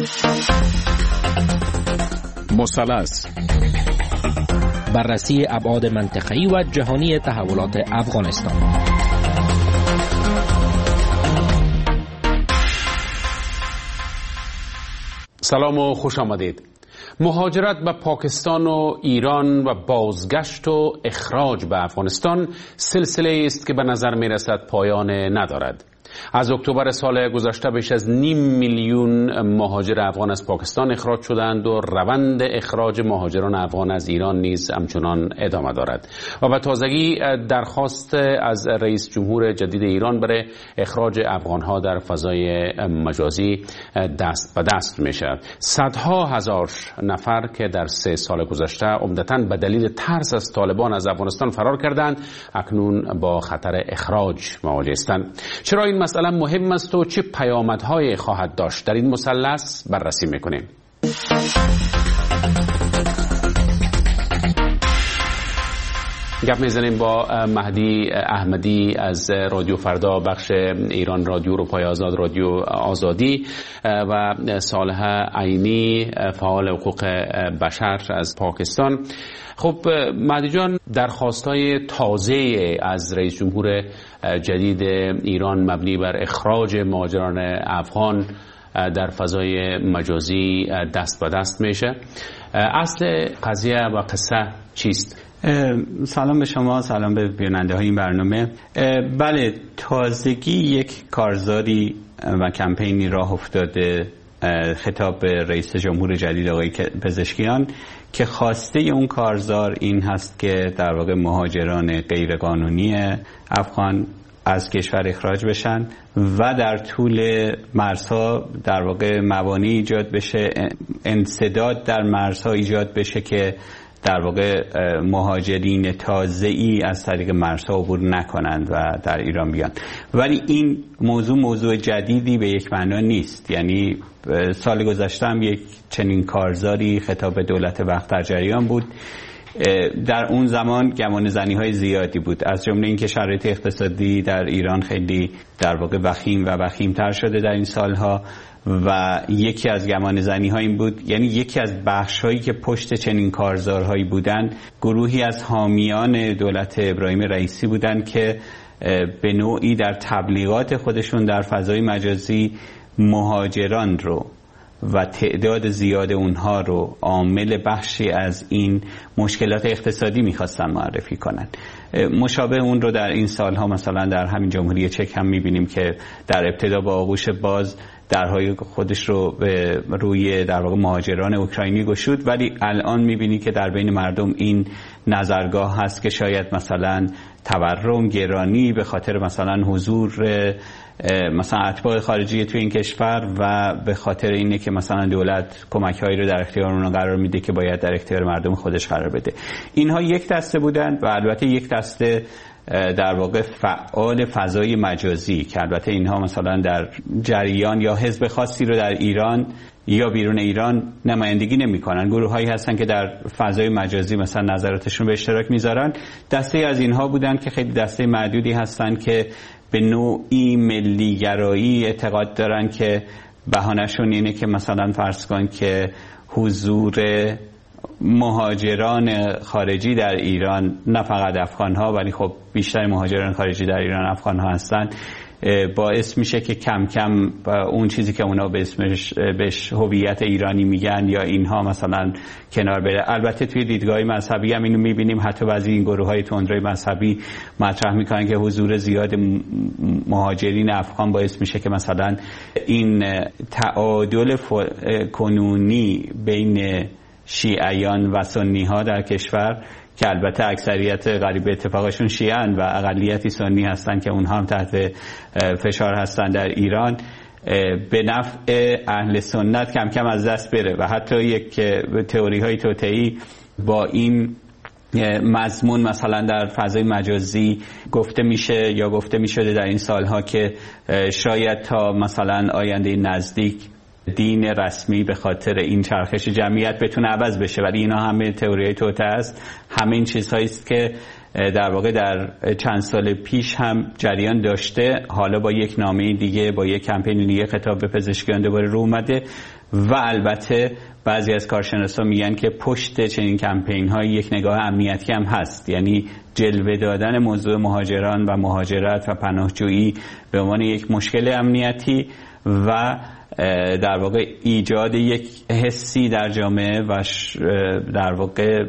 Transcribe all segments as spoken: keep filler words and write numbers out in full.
مثلث، بررسی ابعاد منطقه‌ای و جهانی تحولات افغانستان. سلام و خوش آمدید. مهاجرت به پاکستان و ایران و بازگشت و اخراج به افغانستان سلسله است که به نظر می رسد پایان ندارد. از اکتبر سال گذشته بیش از نیم میلیون مهاجر افغان از پاکستان اخراج شدند و روند اخراج مهاجران افغان از ایران نیز همچنان ادامه دارد و به تازگی درخواست از رئیس جمهور جدید ایران برای اخراج افغانها در فضای مجازی دست به دست می شود. صدها هزار نفر که در سه سال گذشته عمدتاً به دلیل ترس از طالبان از افغانستان فرار کردند اکنون با خطر اخراج مواجه هستند. چرا این مسئله مهم است و چه پیامدهایی خواهد داشت؟ در این مثلث بررسی میکنیم. گپ میزنیم با مهدی احمدی از رادیو فردا، بخش ایران رادیو، اروپای آزاد، رادیو آزادی، و صالح عینی، فعال حقوق بشر از پاکستان. خب مهدی جان، درخواست‌های تازه از رئیس جمهور جدید ایران مبنی بر اخراج مهاجران افغان در فضای مجازی دست به دست میشه. اصل قضیه و قصه چیست؟ سلام به شما، سلام به بیننده های این برنامه. بله، تازگی یک کارزاری و کمپینی راه افتاده خطاب به رئیس جمهور جدید آقای پزشکیان که خواسته اون کارزار این هست که در واقع مهاجران غیرقانونی افغان از کشور اخراج بشن و در طول مرزها در واقع موانعی ایجاد بشه، انسداد در مرزها ایجاد بشه که در واقع مهاجرین تازه‌ای از طریق مرزها عبور نکنند و در ایران بیان. ولی این موضوع موضوع جدیدی به یک معنا نیست. یعنی سال گذشته هم یک چنین کارزاری خطاب به دولت وقت در جریان بود. در اون زمان گمان زنی های زیادی بود، از جمله اینکه شرایط اقتصادی در ایران خیلی در واقع وخیم و وخیم‌تر شده در این سالها و یکی از گمان زنی ها این بود، یعنی یکی از بخش هایی که پشت چنین کارزارهایی بودن گروهی از حامیان دولت ابراهیم رئیسی بودن که به نوعی در تبلیغات خودشون در فضای مجازی مهاجران رو و تعداد زیاد اونها رو عامل بخشی از این مشکلات اقتصادی میخواستن معرفی کنن. مشابه اون رو در این سالها مثلا در همین جمهوری چک هم میبینیم که در ابتدا با آغوش باز درهای خودش رو به روی در واقع مهاجران اوکراینی گشود، ولی الان میبینی که در بین مردم این نظرگاه هست که شاید مثلا تورم، گرانی به خاطر مثلا حضور مثلا اتباع خارجی توی این کشور و به خاطر اینه که مثلا دولت کمک‌هایی رو در اختیار اونها قرار میده که باید در اختیار مردم خودش قرار بده. اینها یک دسته بودن و البته یک دسته در واقع فعال فضای مجازی که البته اینها مثلا در جریان یا حزب خاصی رو در ایران یا بیرون ایران نمایندگی نمی‌کنن. گروه‌هایی هستن که در فضای مجازی مثلا نظراتشون به اشتراک میذارن. دسته از اینها بودن که خیلی دسته معدودی هستن که به نوعی ملی‌گرایی اعتقاد دارن که بهانه‌شون اینه که مثلا فرض کن که حضور مهاجران خارجی در ایران، نه فقط افغان‌ها ولی خب بیشتر مهاجران خارجی در ایران افغان‌ها هستن، باعث میشه که کم کم اون چیزی که اونا به اسمش بهش هویت ایرانی میگن یا اینها مثلا کنار بره. البته توی دیدگاه مذهبی هم اینو میبینیم، حتی بعضی این گروه‌های تندروی مذهبی مطرح میکنن که حضور زیاد مهاجرین افغان باعث میشه که مثلا این تعادل کنونی بین شیعیان و سنی ها در کشور که البته اکثریت غریب اتفاقشون شیعن و اقلیتی سنی هستن که اونها هم تحت فشار هستن در ایران، به نفع اهل سنت کم کم از دست بره و حتی یک تئوری های توطئه‌ای با این مضمون مثلا در فضای مجازی گفته میشه یا گفته میشده در این سالها که شاید تا مثلا آینده نزدیک دین رسمی به خاطر این چرخش جمعیت بتونه عوض بشه، ولی اینا همه تئوریای توطئه است. همه این چیزهایی است که در واقع در چند سال پیش هم جریان داشته، حالا با یک نامه دیگه، با یک کمپین دیگه خطاب به پزشکیان دوباره رو اومده و البته بعضی از کارشناسا میگن که پشت چنین کمپین های یک نگاه امنیتی هم هست، یعنی جلوه دادن موضوع مهاجران و مهاجرت و پناهجویی به عنوان یک مشکل امنیتی و در واقع ایجاد یک حسی در جامعه و در واقع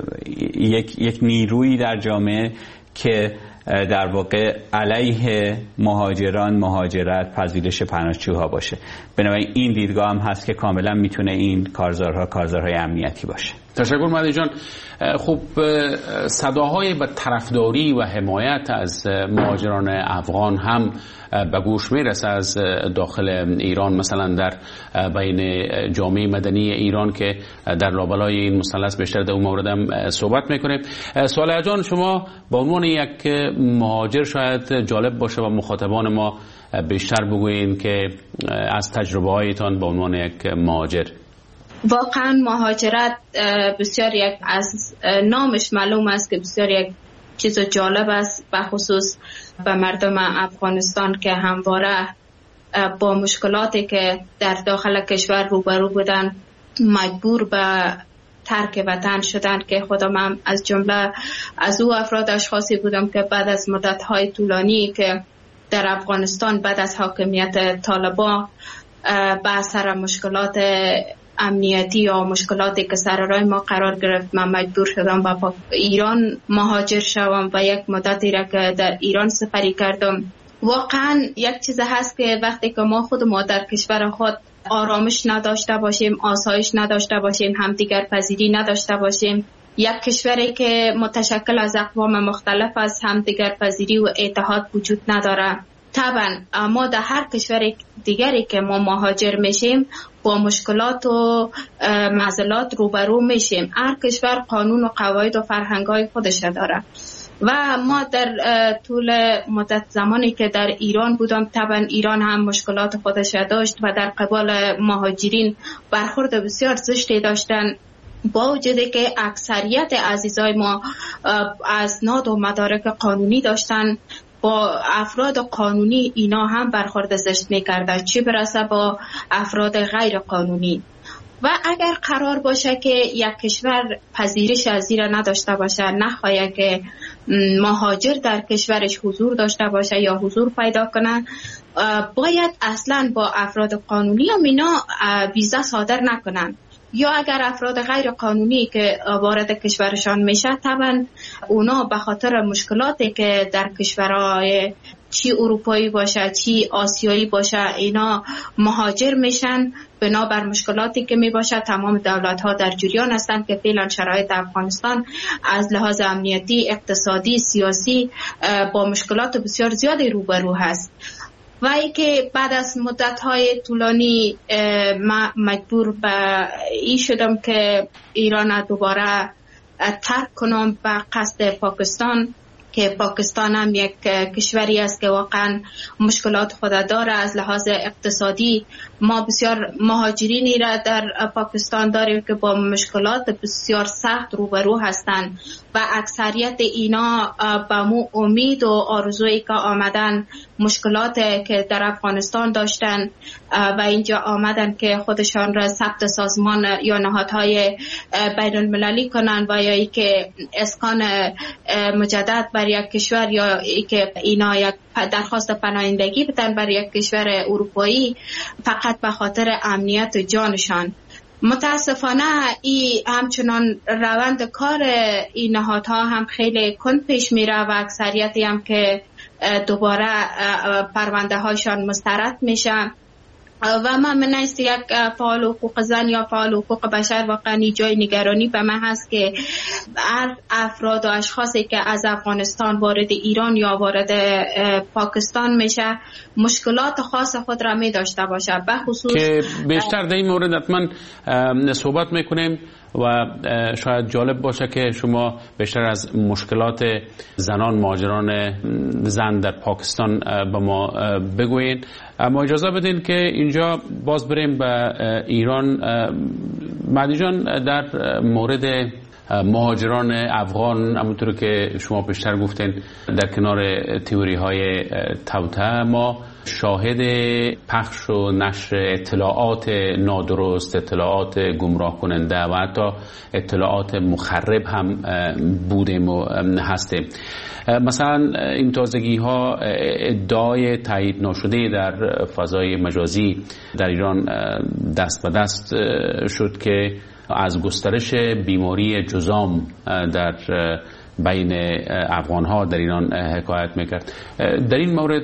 یک یک نیرویی در جامعه که در واقع علیه مهاجران، مهاجرت، پذیرش پناهجوها باشه. بنابراین این دیدگاه هم هست که کاملا میتونه این کارزارها کارزارهای امنیتی باشه. تشکر مهدی جان. خب صداهای به طرفداری و حمایت از مهاجران افغان هم به گوش میرسه از داخل ایران، مثلا در بین جامعه مدنی ایران که در لابلای این مثلث بیشتر در اون مورد هم صحبت میکنیم. صالح جان، شما به عنوان یک مهاجر شاید جالب باشه و مخاطبان ما بیشتر بگوین که از تجربه هایتان به عنوان یک مهاجر. واقعا مهاجرت بسیار یک از نامش معلوم است که بسیار یک چیز جالب است، به خصوص به مردم افغانستان که همواره با مشکلاتی که در داخل کشور روبرو بودن مجبور به ترک وطن شدن، که خودم هم از جمله از او افراد اشخاصی بودم که بعد از مدت‌های طولانی که در افغانستان بعد از حاکمیت طالبان به اثر مشکلات امنیتی یا مشکلاتی که سر راه ما قرار گرفت، من مجبور شدم به ایران مهاجر شوم و یک مدتی را که در ایران سپری کردم. واقعا یک چیز هست که وقتی که ما خود ما در کشور خود آرامش نداشته باشیم، آسایش نداشته باشیم، همدیگر پذیری نداشته باشیم، یک کشوری که متشکل از اقوام مختلف است همدیگر پذیری و اتحاد وجود نداره. طبعا ما در هر کشور دیگری که ما مهاجر میشیم با مشکلات و معضلات روبرو میشیم. هر کشور قانون و قواعد و فرهنگ‌های خودش داره و ما در طول مدت زمانی که در ایران بودم، طبعا ایران هم مشکلات خودش داشت و در قبال مهاجرین برخورد بسیار زشتی داشتن، با وجودی که اکثریت عزیزای ما اسناد و مدارک قانونی داشتن، با افراد قانونی اینا هم برخورد زشت میکردن، چی برسه با افراد غیر قانونی. و اگر قرار باشه که یک کشور پذیرش از زیر نداشته باشه، نخواهی که مهاجر در کشورش حضور داشته باشه یا حضور پیدا کنه، باید اصلا با افراد قانونی هم اینا ویزا صادر نکنن. یا اگر افراد غیر قانونی که وارد کشورشان میشه، طبعا اونا به خاطر مشکلاتی که در کشورهای چی اروپایی باشه چی آسیایی باشه اینا مهاجر میشن، بنابر مشکلاتی که می باشه تمام دولت ها در جریان هستند که فعلا شرایط افغانستان از لحاظ امنیتی، اقتصادی، سیاسی با مشکلات بسیار زیادی روبرو هست. و ای که بعد از مدت‌های طولانی مجبور به این شدم که ایران دوباره ترک کنم به قصد پاکستان، که پاکستان هم یک کشوری است که واقعا مشکلات خود داره. از لحاظ اقتصادی ما بسیار مهاجرینی را در پاکستان داریم که با مشکلات بسیار سخت روبرو هستند و اکثریت اینا با مو امید و آرزویی که آمدن مشکلات که در افغانستان داشتن و اینجا آمدن که خودشان را ثبت سازمان یا نهادهای بین المللی کنن و یا ای که اسکان مجدد بر یک کشور یا ای که اینا یک درخواست پناهندگی بدن بر یک کشور اروپایی فقط به خاطر امنیت جانشان. متاسفانه این همچنان روند کار این نهادها هم خیلی کند پیش میره و اکثریتی هم که دوباره پرونده هاشان مسترد میشه و من من است یک فعال حقوق زن یا فعال حقوق بشر واقعا جای نگرانی به من هست که هر افراد و اشخاصی که از افغانستان وارد ایران یا وارد پاکستان میشه مشکلات خاص خود را می داشته باشه، به خصوص که بیشتر در این مورد حتما صحبت میکنیم و شاید جالب باشه که شما بیشتر از مشکلات زنان مهاجران زن در پاکستان به ما بگوین. اما اجازه بدین که اینجا باز بریم به ایران. مهدی جان، در مورد مهاجران افغان همونطور که شما پیشتر گفتین در کنار تئوری های توطئه ما شاهد پخش و نشر اطلاعات نادرست، اطلاعات گمراه کننده و حتی اطلاعات مخرب هم بودیم و هستیم. مثلا این تازگی ها ادعای تایید نشده در فضای مجازی در ایران دست به دست شد که از گسترش بیماری جذام در بین افغان ها در ایران حکایت میکرد. در این مورد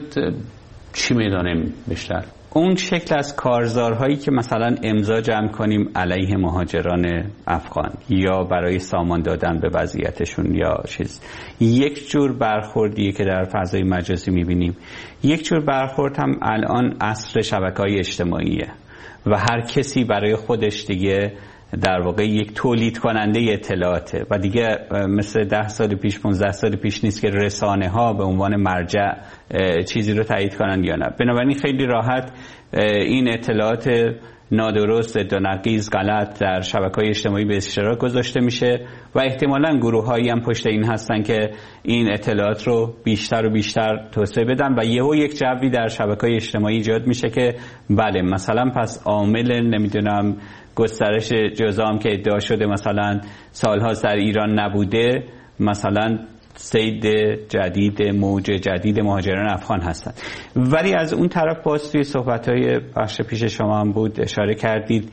چی میدانیم بیشتر؟ اون شکل از کارزارهایی که مثلا امضا جمع کنیم علیه مهاجران افغان یا برای سامان دادن به وضعیتشون یا چیز، یک جور برخوردیه که در فضای مجازی میبینیم. یک جور برخورد هم الان عصر شبکه‌های اجتماعیه و هر کسی برای خودش دیگه در واقع یک تولید کننده اطلاعاته و دیگه مثل ده سال پیش پانزده سال پیش نیست که رسانه ها به عنوان مرجع چیزی رو تایید کنند یا نه. بنابراین خیلی راحت این اطلاعات نادرست، ادعانقیض، غلط در شبکه‌های اجتماعی به اشتراک گذاشته میشه و احتمالاً گروه‌هایی هم پشت این هستن که این اطلاعات رو بیشتر و بیشتر توسعه بدن و یهو یک جوی در شبکه‌های اجتماعی ایجاد میشه که بله مثلا پس عامل نمیدونم گسترش جذام که ادعا شده مثلا سالها در ایران نبوده، مثلا سید جدید، موج جدید مهاجران افغان هستند. ولی از اون طرف باز توی صحبت‌های بخش پیش شما هم بود اشاره کردید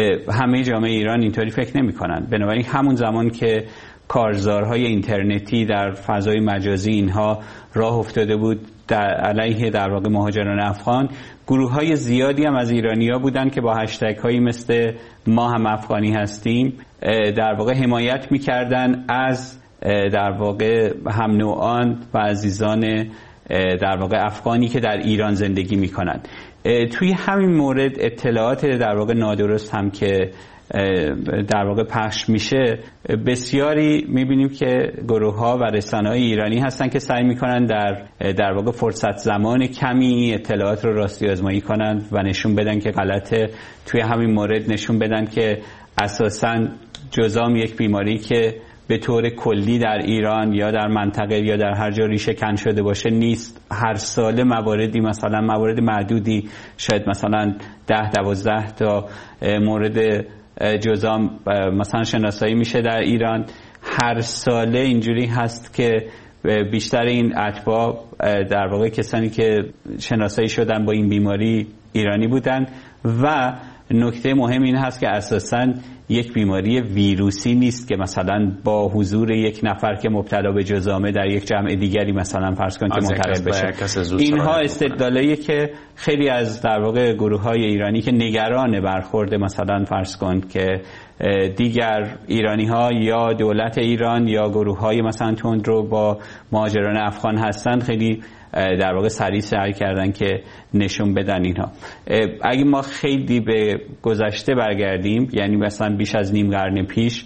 همه جامعه ایران اینطوری فکر نمی‌کنن. بنابراین همون زمان که کارزارهای اینترنتی در فضای مجازی اینها راه افتاده بود در علیه در واقع مهاجران افغان، گروه‌های زیادی هم از ایرانی‌ها بودن که با هشتگ‌هایی مثل ما هم افغانی هستیم در واقع حمایت می‌کردن از در واقع هم نوعان و عزیزان در واقع افغانی که در ایران زندگی می‌کنند. توی همین مورد اطلاعات در واقع نادرست هم که در واقع پخش میشه، بسیاری میبینیم که گروه ها و رسانه های ایرانی هستن که سعی میکنن در در واقع فرصت زمان کمی اطلاعات رو راستی آزمایی کنن و نشون بدن که غلطه. توی همین مورد نشون بدن که اساساً جذام یک بیماری که به طور کلی در ایران یا در منطقه یا در هر جا ریشه کن شده باشه نیست. هر ساله مواردی مثلا موارد معدودی شاید مثلا ده دوازده تا مورد جذام مثلا شناسایی میشه در ایران. هر ساله اینجوری هست که بیشتر این اتباع در واقع کسانی که شناسایی شدن با این بیماری ایرانی بودن و نکته مهم این هست که اساساً یک بیماری ویروسی نیست که مثلا با حضور یک نفر که مبتلا به جذامه در یک جمع دیگری مثلا فرض کن که منتقل بشه. اینها استدلالاییه که خیلی از در واقع گروه‌های ایرانی که نگران برخورد مثلا فرض کن که دیگر ایرانی‌ها یا دولت ایران یا گروه‌های مثلا تندرو با مهاجران افغان هستند، خیلی در واقع سریع سعی کردن که نشون بدن اینها. اگه ما خیلی به گذشته برگردیم، یعنی مثلا بیش از نیم قرن پیش،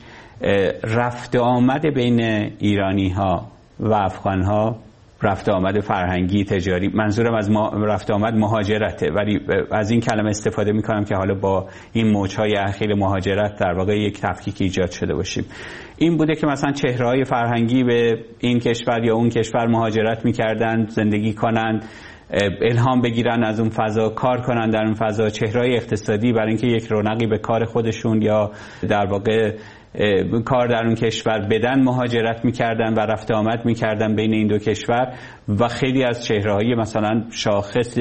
رفت آمد بین ایرانی ها و افغان ها، رفت آمد فرهنگی، تجاری، منظورم از ما رفت آمد مهاجرته، ولی از این کلمه استفاده میکنم که حالا با این موجهای اخیر مهاجرت در واقع یک تفکیک ایجاد شده باشیم. این بوده که مثلا چهره‌های فرهنگی به این کشور یا اون کشور مهاجرت میکردن، زندگی کنند، الهام بگیرن از اون فضا، کار کنن در اون فضا. چهره‌های اقتصادی برای اینکه یک رونقی به کار خودشون یا در واقع کار در اون کشور بدن مهاجرت میکردن و رفت آمد میکردن بین این دو کشور. و خیلی از چهره‌های مثلا شاخص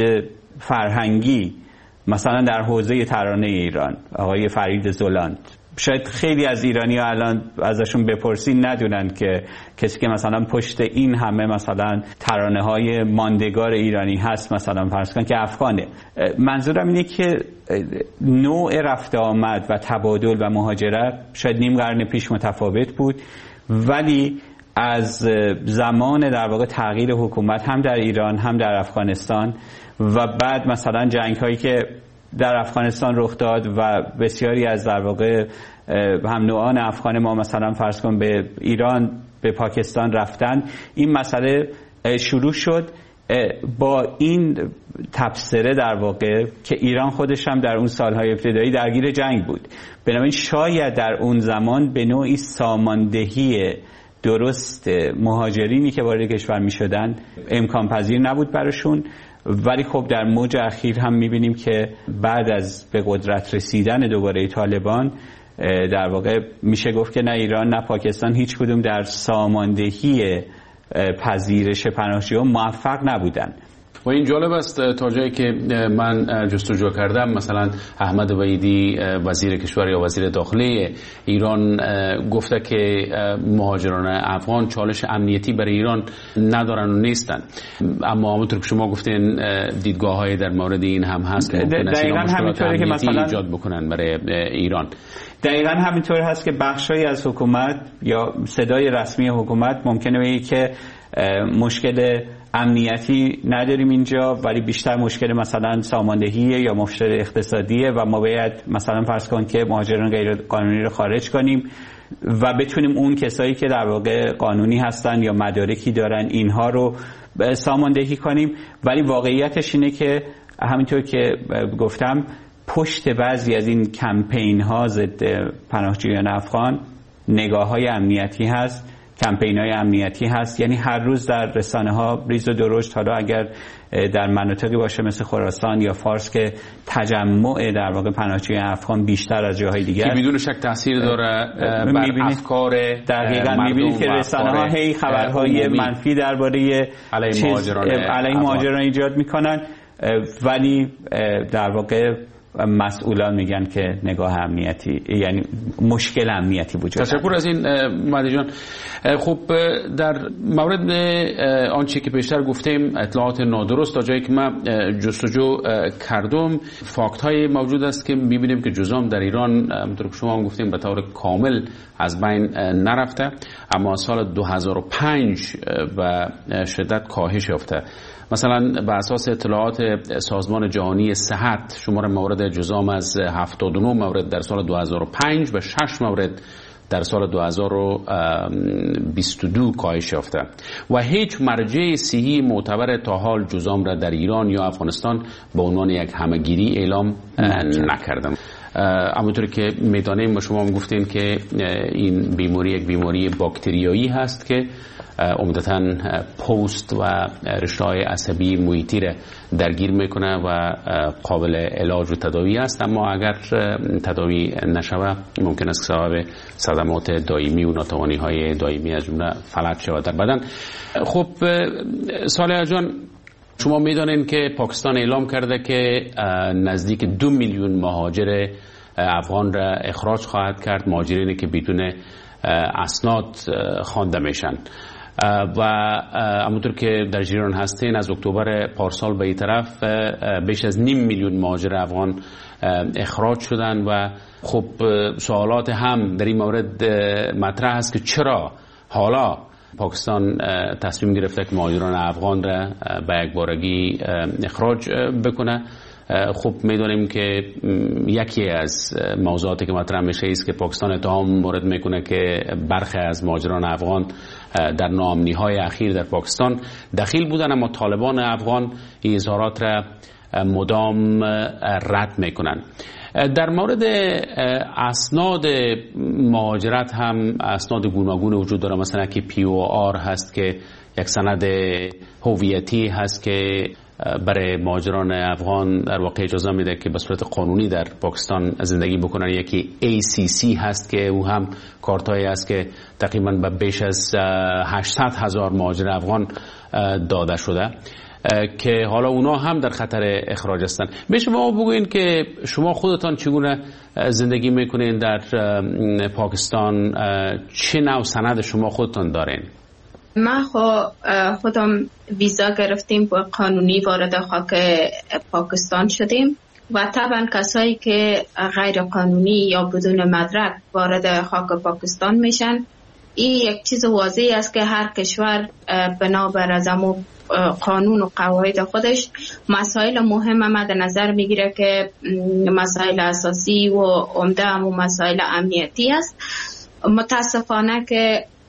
فرهنگی مثلا در حوزه ترانه ایران، آقای فرید زولاند، شاید خیلی از ایرانی ها الان ازشون بپرسین ندونن که کسی که مثلا پشت این همه مثلا ترانه های ماندگار ایرانی هست مثلا فرض کن که افغانه. منظورم اینه که نوع رفت آمد و تبادل و مهاجرت شاید نیم قرن پیش متفاوت بود، ولی از زمان در واقع تغییر حکومت هم در ایران هم در افغانستان و بعد مثلا جنگ هایی که در افغانستان رخ داد و بسیاری از در واقع هم نوعان افغان ما مثلا فرض کن به ایران، به پاکستان رفتن، این مسئله شروع شد با این تبصره در واقع که ایران خودش هم در اون سالهای ابتدایی درگیر جنگ بود، بنابراین شاید در اون زمان به نوعی ساماندهی درست مهاجرینی که وارد کشور می شدن امکان پذیر نبود براشون. ولی خب در موج اخیر هم می بینیم که بعد از به قدرت رسیدن دوباره طالبان در واقع میشه گفت که نه ایران نه پاکستان هیچ کدوم در ساماندهی پذیرش پناهجویان موفق نبودن. و این جالب است تا جایی که من جستجو کردم، مثلا احمد وحیدی وزیر کشور یا وزیر داخلی ایران گفته که مهاجران افغان چالش امنیتی برای ایران ندارن و نیستن، اما همونطور که شما گفتین دیدگاه‌های در مورد این هم هست که ممکن است اینا مشکلات امنیتی مثلا ایجاد بکنن برای ایران. دقیقاً همینطور هست که بخشی از حکومت یا صدای رسمی حکومت ممکنه بگه که مشکل امنیتی نداریم اینجا، ولی بیشتر مشکل مثلا ساماندهیه یا مشکل اقتصادیه و ما باید مثلا فرض کن که مهاجران غیر قانونی رو خارج کنیم و بتونیم اون کسایی که در واقع قانونی هستن یا مدارکی دارن اینها رو ساماندهی کنیم. ولی واقعیتش اینه که همینطور که گفتم پشت بعضی از این کمپین ها ضد پناهجویان افغان نگاه های امنیتی هست، کمپین های امنیتی هست. یعنی هر روز در رسانه ها ریز و درشت، حالا اگر در مناطقی باشه مثل خراسان یا فارس که تجمع در واقع پناهجویان افغان بیشتر از جاهای دیگر که بدون شک تاثیر داره بر افکار دقیقاً می‌بینید که رسانه ها هی خبرهای منفی درباره علیه مهاجران علیه مهاجران ایجاد میکنن، ولی در واقع مسئولان میگن که نگاه امنیتی یعنی مشکل امنیتی وجود داره. تشکر از این مهدی جان. خب در مورد آنچه که پیشتر گفتیم اطلاعات نادرست، تا جایی که من جستجو کردم فاکت های موجود است که میبینیم که جزام در ایران همونطور که شما هم گفتیم به طور کامل از بین نرفته، اما سال دو هزار و پنج و شدت کاهش یافته. مثلا به اساس اطلاعات سازمان جهانی صحت شمار مورد جزام از هفتاد و نه مورد در سال دو هزار و پنج و شش مورد در سال دو هزار و بیست و دو کاهش یافته و هیچ مرجع صحی معتبر تا حال جزام را در ایران یا افغانستان به عنوان یک همهگیری اعلام نکردم. همونطور که میدانیم و شما هم گفتین که این بیماری یک بیماری باکتریایی هست که عمدتاً پوست و رشته‌های عصبی محیطی را درگیر میکنه و قابل علاج و تداوی است، اما اگر تداوی نشود ممکن است سبب صدمات دائمی و ناتوانی‌های دائمی از جمله فلج شود در بدن. خب صالح جان، شما میدانید که پاکستان اعلام کرده که نزدیک دو میلیون مهاجر افغان را اخراج خواهد کرد، مهاجرینی که بدون اسناد خوانده میشن و همونطور که در جریان هستین از اکتبر پارسال به این طرف بیش از نیم میلیون مهاجر افغان اخراج شدن و خب سوالات هم در این مورد مطرح است که چرا حالا پاکستان تصمیم گرفته که مهاجران افغان را به یک بارگی اخراج بکنه. خب میدونیم که یکی از موضوعاتی که مطرح میشه است که پاکستان اتهام مورد میکنه که برخی از مهاجران افغان در ناامنی‌های اخیر در پاکستان دخیل بودن، اما طالبان افغان این اظهارات را مدام رد میکنن. در مورد اسناد مهاجرت هم اسناد گوناگون وجود داره، مثلا که پی او آر هست که یک سند هویتی هست که برای مهاجران افغان در واقع اجازه میده که به صورت قانونی در پاکستان زندگی بکنن. یکی ای سی سی هست که او هم کارتایی است که تقریبا به بیش از هشتصد هزار مهاجر افغان داده شده که حالا اونا هم در خطر اخراج هستن. به شما بگوین که شما خودتان چگونه زندگی میکنین در پاکستان، چه نوع سند شما خودتان دارین؟ ما خودم ویزا گرفتیم و قانونی وارد خاک پاکستان شدیم و طبعا کسایی که غیر قانونی یا بدون مدرک وارد خاک پاکستان میشن، این یک چیز واضحی است که هر کشور بنابر از امو قانون و قواعد خودش مسائل مهم مد نظر میگیره که مسائل اساسی و عمده و مسائل امنیتی است. متاسفانه که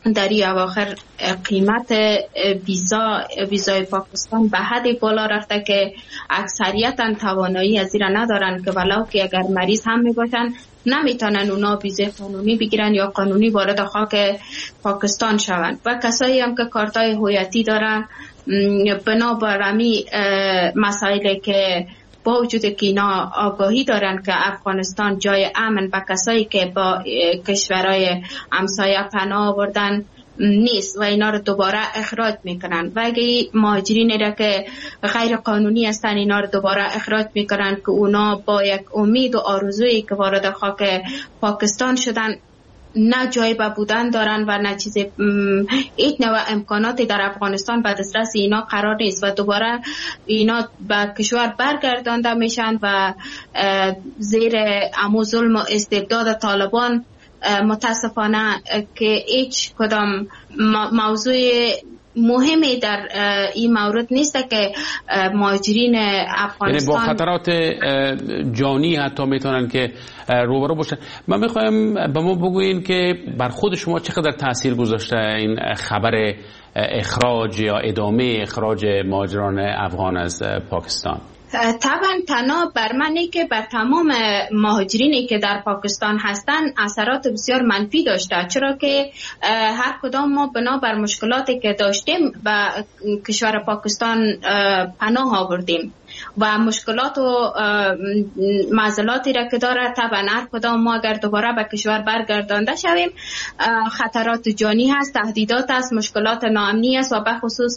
در این اواخر قیمت ویزا ویزای پاکستان به حد بالا رفته که اکثریتا توانایی از این ندارن که ولو که اگر مریض هم می باشن نمیتونن اونا ویزای قانونی بگیرن یا قانونی وارد خاک پاکستان شوند. و کسایی هم که کارتای هویتی دارن بنابر امی مسائلی که با وجود که اینا آگاهی دارن که افغانستان جای امن و کسایی که با کشورهای همسایه پناه آوردن نیست و اینا رو دوباره اخراج میکنن و اگه مهاجرین را که غیر قانونی هستن اینا رو دوباره اخراج میکنن که اونا با یک امید و آرزویی که وارد خاک پاکستان شدن نه جای به بودن دارن و نه چیز هیچ نوع امکاناتی در افغانستان به دسترس اینا قرار نیست و دوباره اینا به کشور برگردانده میشن و زیر امو ظلم و استبداد طالبان متاسفانه که هیچ کدام موضوع مهمی در این مورد نیست که مهاجرین افغانستان یعنی با خطرات جانی حتی میتونن که روبرو باشن. من میخوایم به ما بگوین که بر خود شما چقدر تاثیر گذاشته این خبر اخراج یا ادامه اخراج مهاجران افغان از پاکستان؟ طبعا تنها بر منی که بر تمام مهاجرینی که در پاکستان هستن اثرات بسیار منفی داشته، چرا که هر کدام ما بنا بر مشکلاتی که داشتیم به کشور پاکستان پناه آوردیم و مشکلات و معضلاتی را که داره طبعا هر کدام ما اگر دوباره به کشور برگردانده شویم خطرات جانی هست، تهدیدات است، مشکلات ناامنی است و به خصوص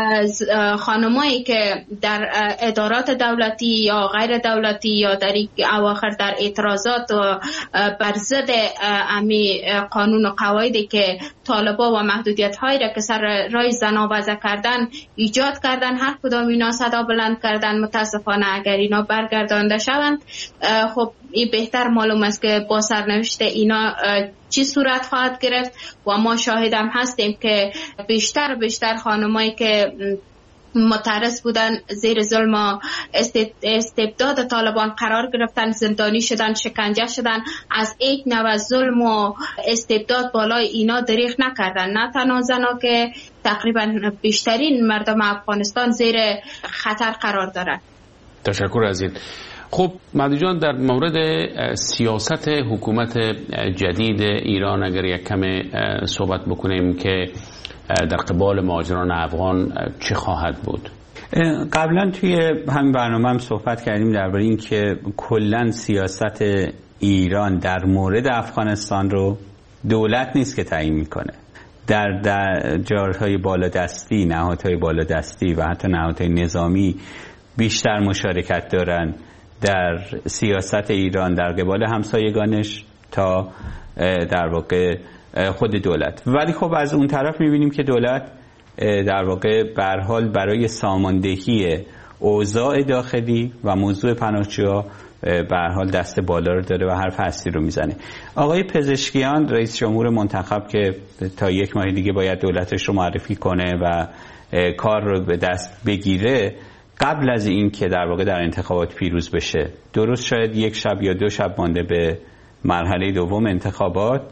خانمایی که در ادارات دولتی یا غیر دولتی یا در اواخر در اعتراضات و بر ضد امی قانون و قواعدی که طالبا و محدودیت هایی را که سر رای زنا وضع کردن ایجاد کردن، هر کدام اینا صدا بلند کردن. متاسفانه اگر اینا برگردانده شوند خب این بهتر معلوم است که با سرنوشت اینا چی صورت خواهد گرفت و ما شاهدم هستیم که بیشتر بیشتر خانمایی که معترض بودن زیر ظلم و استبداد طالبان قرار گرفتن، زندانی شدن، شکنجه شدن، از یک نوع ظلم و استبداد بالای اینا دریغ نکردن. نه تنها زنا که تقریبا بیشترین مردم افغانستان زیر خطر قرار دارند. تشکر از این. خب مهدی جان، در مورد سیاست حکومت جدید ایران اگر یک کم صحبت بکنیم که در قبال مهاجران افغان چه خواهد بود؟ قبلا توی همین برنامه هم صحبت کردیم درباره این که کلا سیاست ایران در مورد افغانستان رو دولت نیست که تعیین میکنه. در, در جارهای بالادستی، نهادهای بالادستی و حتی نهادهای نظامی بیشتر مشارکت دارن در سیاست ایران در قبال همسایگانش تا در واقع خود دولت. ولی خب از اون طرف میبینیم که دولت در واقع به هر حال برای ساماندهی اوضاع داخلی و موضوع پناهجوها به هر حال دست بالا رو داره و حرف اصلی رو میزنه. آقای پزشکیان رئیس جمهور منتخب که تا یک ماه دیگه باید دولتش رو معرفی کنه و کار رو به دست بگیره، قبل از این که در واقع در انتخابات پیروز بشه، درست شاید یک شب یا دو شب مانده به مرحله دوم انتخابات،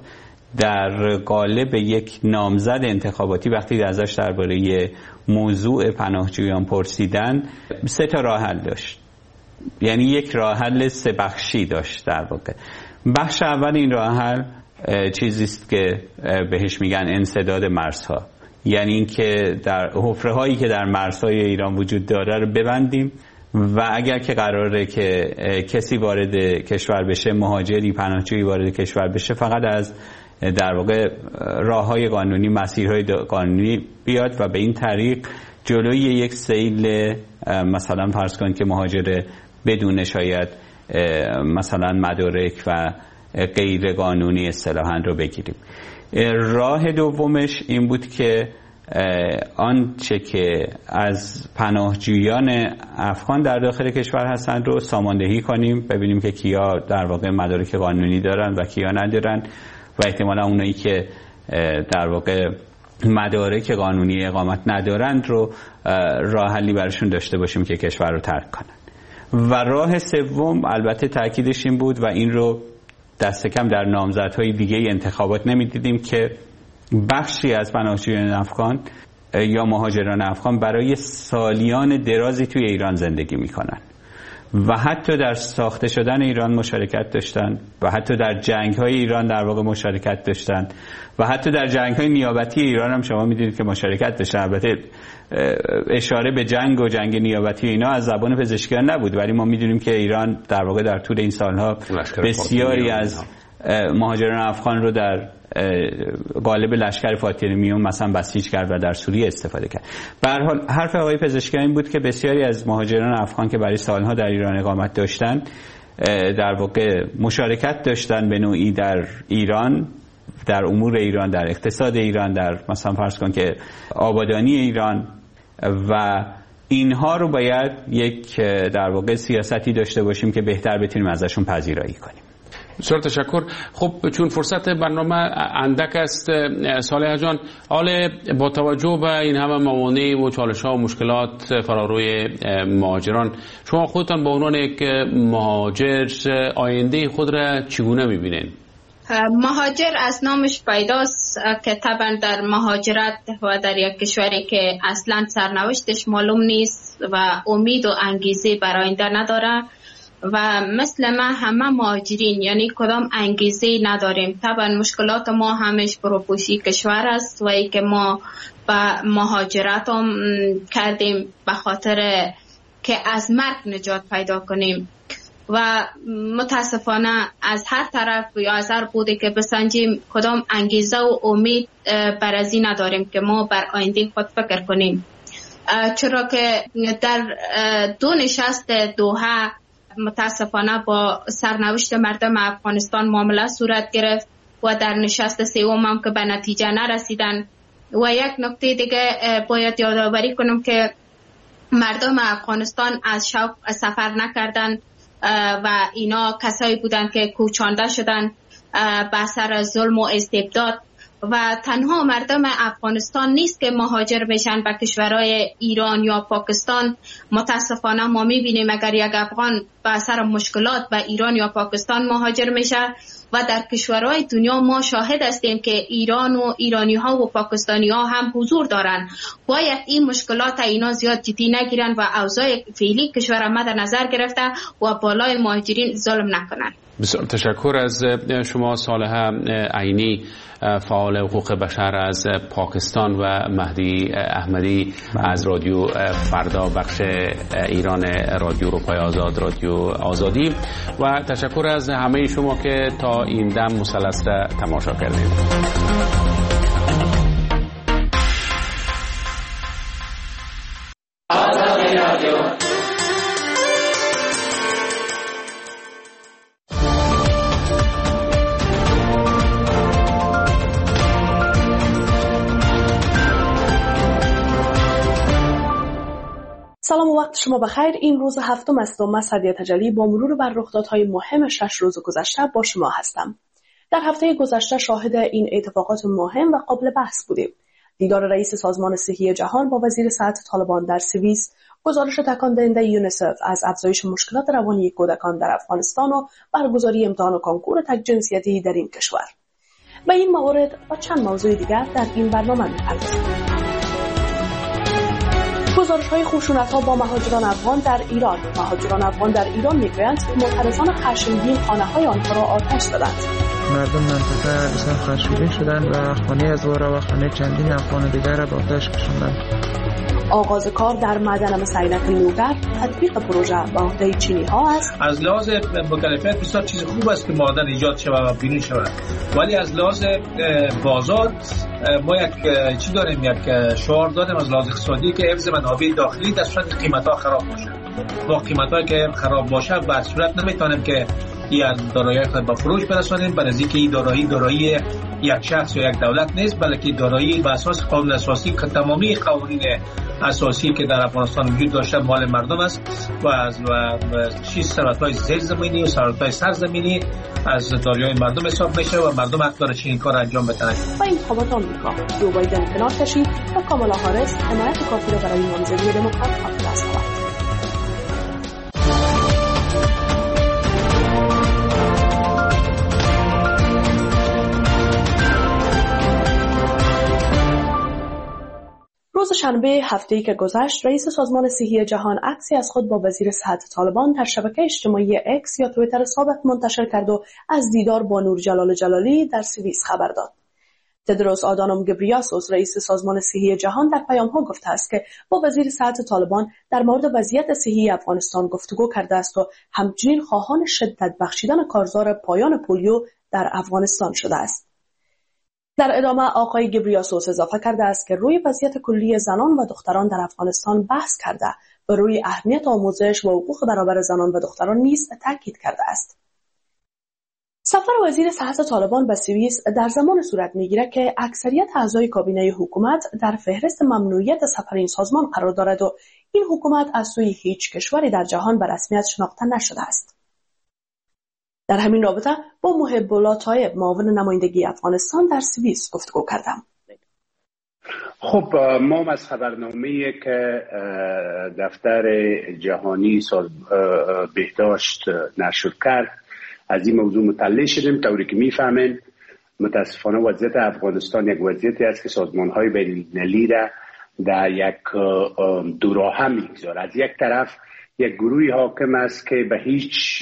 در قالب یک نامزد انتخاباتی وقتی ازش درباره موضوع پناهجویان پرسیدن، سه تا راه حل داشت. یعنی یک راه حل سه بخشی داشت در واقع. بخش اول این راه حل چیزی است که بهش میگن انسداد مرزها، یعنی اینکه در حفره هایی که در مرزهای ایران وجود داره رو ببندیم و اگر که قراره که کسی وارد کشور بشه، مهاجری پناهجویی وارد کشور بشه، فقط از در واقع راههای قانونی، مسیرهای قانونی بیاد و به این طریق جلوی یک سیل مثلا فرض کن که مهاجر بدون شاید مثلا مدارک و غیر قانونی اصطلاحاً رو بگیریم. راه دومش این بود که آنچه که از پناهجویان افغان در داخل کشور هستند رو ساماندهی کنیم، ببینیم که کیا در واقع مدارک قانونی دارن و کیا ندارن و احتمالا اونایی که در واقع مدارک قانونی اقامت ندارند رو راه حلی براشون داشته باشیم که کشور رو ترک کنن. و راه سوم البته تاکیدش این بود و این رو دست کم در نامزدهای دیگه انتخابات نمیدیدیم که بخشی از پناهجویان افغان یا مهاجران افغان برای سالیان درازی توی ایران زندگی میکنن و حتی در ساخته شدن ایران مشارکت داشتن و حتی در جنگ‌های ایران در واقع مشارکت داشتن و حتی در جنگ‌های نیابتی ایران هم شما می‌دونید که مشارکت داشتن. البته اشاره به جنگ و جنگ نیابتی اینا از زبان پزشکیان نبود، ولی ما می‌دونیم که ایران در واقع در طول این سالها بسیاری از مهاجران افغان رو در قالب لشکر فاطمیون مثلا بسیج کرد و در سوریه استفاده کرد. به هر حال حرف آقای پزشکیان این بود که بسیاری از مهاجران افغان که برای سالها در ایران اقامت داشتن در واقع مشارکت داشتن به نوعی در ایران، در امور ایران، در اقتصاد ایران، در مثلا فرض کن که آبادانی ایران، و اینها رو باید یک در واقع سیاستی داشته باشیم که بهتر بتونیم ازشون پذیرایی کنیم. بسیار تشکر. خب چون فرصت برنامه اندک است صالح جان، حال با توجه به این همه موانع و چالش ها و مشکلات فراروی مهاجران، شما خودتان به عنوان یک مهاجر آینده خود را چگونه میبینین؟ مهاجر از نامش پیداست که طبعا در مهاجرت و در یک کشوری که اصلا سرنوشتش معلوم نیست و امید و انگیزه برای آینده نداره و مثل ما همه مهاجرین یعنی کدام انگیزه نداریم. طبعا مشکلات ما همش پروپوشی کشور است و ای که ما با مهاجرت هم کردیم به خاطر که از مرگ نجات پیدا کنیم و متاسفانه از هر طرف یا از هر بوده که بسنجیم کدام انگیزه و امید بر از این نداریم که ما بر آینده خود فکر کنیم، چرا که در دو نشست دوحه متاسفانه با سرنوشت مردم افغانستان معامله صورت گرفت و در نشست سوم هم که به نتیجه نرسیدن. و یک نکته دیگه باید یادآوری کنم که مردم افغانستان از شوق سفر نکردن و اینا کسایی بودن که کوچانده شدن به اثر ظلم و استبداد و تنها مردم افغانستان نیست که مهاجر میشن به کشورهای ایران یا پاکستان. متاسفانه ما میبینیم اگر یک افغان به اثر مشکلات به ایران یا پاکستان مهاجر میشه و در کشورهای دنیا ما شاهد هستیم که ایران و ایرانی ها و پاکستانی ها هم حضور دارن. باید این مشکلات اینا زیاد جدی نگیرن و اوضاع فعلی کشور ما در نظر گرفته و بالای مهاجرین ظلم نکنن. بسیار تشکر از شما صالحه عینی، فعال حقوق بشر از پاکستان، و مهدی احمدی از رادیو فردا بخش ایران رادیو روپای آزاد، رادیو آزادی، و تشکر از همه شما که تا این دم مثلث را تماشا کردید. سلام و وقت شما بخیر. این روز هفتم است و من سعدیه تجلی با مرور بر رخدادهای مهم شش روز گذشته با شما هستم. در هفته گذشته شاهد این اتفاقات مهم و قابل بحث بودیم. دیدار رئیس سازمان صحی جهان با وزیر صحت طالبان در سوئیس، گزارش تکان دهنده یونیسف از افزایش مشکلات روانی کودکان در افغانستان و برگزاری امتحان و کنکور تک جنسیتی در این کشور. به این موارد و چند موضوع دیگر در این برنامه می‌پردازیم. گزارش‌های خشونت‌ها با مهاجران افغان در ایران. مهاجران افغان در ایران می‌گویند معترضان خشمگین خانه‌های آنها را آتش زدند. مردم منطقه بسیار خشمگین شدند و خانه از وارا و خانه چندین افغان دیگر را به آتش کشاندند. آغاز کار در معدن مسیلک لوگر، تطبیق پروژه به عهده چینی‌ها است. از لحاظ مکلفیت بسیار چیز خوب است که معدن ایجاد شود و بینی شود، ولی از لحاظ بازار ما یک چی داریم، یک شعار داریم از لحاظ اقتصادی که حفظ منابع داخلی در صورت قیمت‌ها خراب باشه. با قیمت‌هایی که خراب باشه به صورت نمیتونیم که یا دارایی خود به فروش برسانیم، برای اینکه این دارایی دارایی یک شخص یا یک دولت نیست، بلکه دارایی بر اساس قانون اساسی که تمامی قوانین اساسی که در افغانستان وجود داشته مال مردم است و از چیز ثروت‌های زیرزمینی و ثروت‌های سرزمینی از دارایی مردم حساب میشه و مردم حق داره این کار انجام بدن. و انتخابات آمریکا، جو بایدن کنار کشید و کامالا هاریس حمایت کافی را برای نامزدی دموکرات به دست آورد. شنبه هفته‌ای که گذشت، رئیس سازمان صحی جهان عکسی از خود با وزیر صحت طالبان در شبکه اجتماعی اکس یا توییتر سابق منتشر کرد و از دیدار با نور جلال جلالی در سوئیس خبر داد. تدروس آدانوم گبریاسوس رئیس سازمان صحی جهان در پیام‌ها گفته است که با وزیر صحت طالبان در مورد وضعیت صحی افغانستان گفتگو کرده است و همچنین خواهان شدت بخشیدن کارزار پایان پولیو در افغانستان شده است. در ادامه آقای گبریاسوس اضافه کرده است که روی وضعیت کلی زنان و دختران در افغانستان بحث کرده و روی اهمیت آموزش و حقوق برابر زنان و دختران نیز تاکید کرده است. سفر وزیر صحت طالبان به سوئیس در زمان صورت می‌گیرد که اکثریت اعضای کابینه حکومت در فهرست ممنوعیت سفر این سازمان قرار دارد و این حکومت از سوی هیچ کشوری در جهان به رسمیت شناخته نشده است. در همین رابطه با محب الله طایب معاون نمایندگی افغانستان در سوئیس گفتگو کردم. خب ما از خبرنامه‌ای که دفتر جهانی بهداشت نشر کرد از این موضوع مطلع شدیم، طوری که میفهمین متاسفانه وضعیت افغانستان یک وضعیتی است که سازمان‌های بین‌المللی را در یک دوراهه میگذاره. از یک طرف یک گروهی حاکم است که به هیچ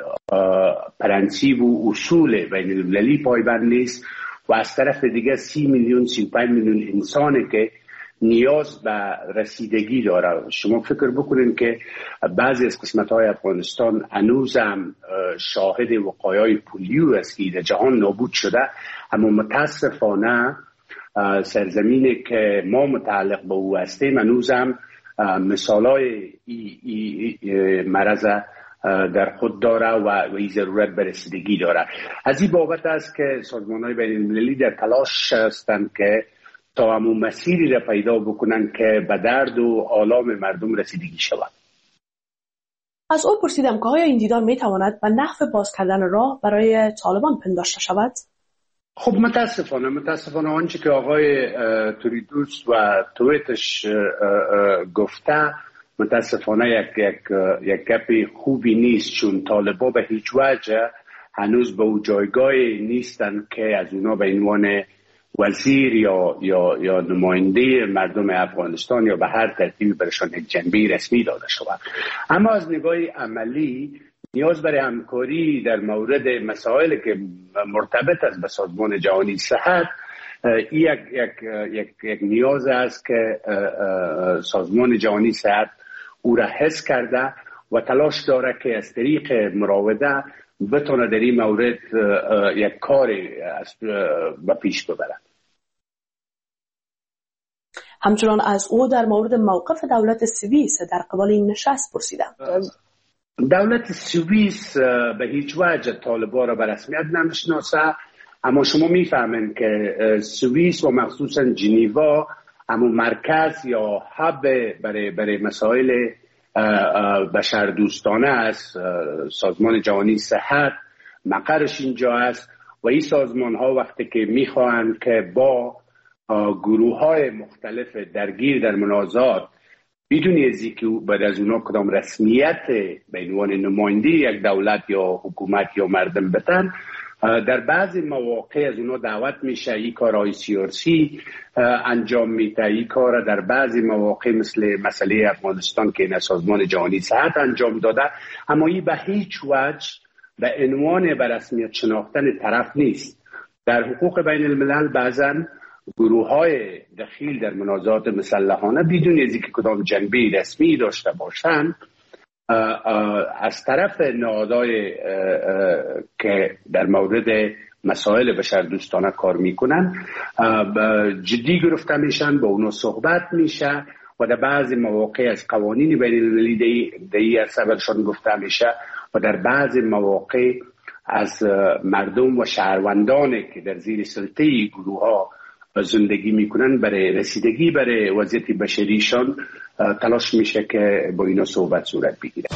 پرنسیب و اصول بین‌المللی پایبند نیست و از طرف دیگه سی میلیون سی و پنج میلیون انسانی که نیاز به رسیدگی داره. شما فکر بکنین که بعضی از قسمت‌های افغانستان هنوز هم شاهد وقایع پولیو است که در جهان نابود شده، اما متاسفانه سرزمینی که ما متعلق به او هستیم هنوز هم مثالای ای, ای, ای مرض در خود داره و این ضرورت به رسیدگی داره. از این بابت است که سازمان‌های بین‌المللی در تلاش هستند که تا همون مسیری را پیدا بکنن که به درد و آلام مردم رسیدگی شود. از او پرسیدم که آیا این دیدار میتواند به نحو باز کردن راه برای طالبان پنداشته شود؟ خب متاسفانه متاسفانه آنچه که آقای توریدوس و تویتش گفته متاسفانه یک یک یک گپ خوبی نیست، چون طالبان به هیچ وجه هنوز به او جایگاهی نیستن که از اونا به عنوان وزیر یا یا یا نماینده مردم افغانستان یا به هر ترتیبی برشان یک جنبه رسمی داده شود. اما از نگاه عملی نیاز برای همکاری در مورد مسائلی که مرتبط است به سازمان جهانی صحت یک یک یک یک نیاز است که سازمان جهانی صحت او را حس کرده و تلاش داره که از طریق مراوده بتونه در این مورد یک کاری به پیش ببرد. همچنان از او در مورد موقف دولت سوئیس در قبال این نشست پرسیدم. دولت سوئیس به هیچ وجه طالبان را به رسمیت نمیشناسه، اما شما میفهمین که سوئیس و مخصوصا ژنو اما مرکز یا هب برای برای مسائل بشردوستانه است. سازمان جهانی صحت مقرش اینجا است و این سازمان ها وقتی که میخواهند که با گروه های مختلف درگیر در منازعات بدون از اینکه بعد از اونا کدام رسمیت به عنوان نماینده یک دولت یا حکومت یا مردم بتن، در بعضی مواقع از اونا دعوت میشه این کارهای سیاسی انجام میده. این کار در بعضی مواقع مثل مسئله افغانستان که این سازمان جهانی صحت انجام داده، اما این به هیچ وجه به عنوان به رسمیت شناختن طرف نیست. در حقوق بین الملل بعضا گروه های دخیل در منازعات مسلحانه بدون از اینکه کدام جنبه رسمی داشته باشند از طرف نهادهای که در مورد مسائل بشردوستانه کار میکنن جدی گرفته میشن، با اونا صحبت میشه و در بعضی مواقع از قوانین بین المللی در این عرصه برشان گفته میشه و در بعضی مواقع از مردم و شهروندانی که در زیر سلطه گروه ها زندگی میکنن برای رسیدگی برای وضعیت بشریشان تلاش میشه که با اینا صحبت صورت بگیره.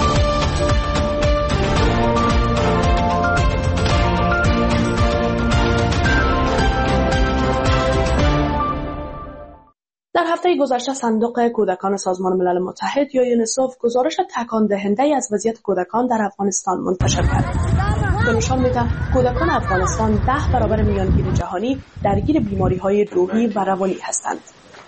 در هفته گذشته صندوق کودکان سازمان ملل متحد یا یونیسف گزارش تکان دهنده از وضعیت کودکان در افغانستان منتشر کرد. به نشان می‌دهد کودکان افغانستان ده برابر میانگین جهانی درگیر بیماری‌های روحی و روانی هستند.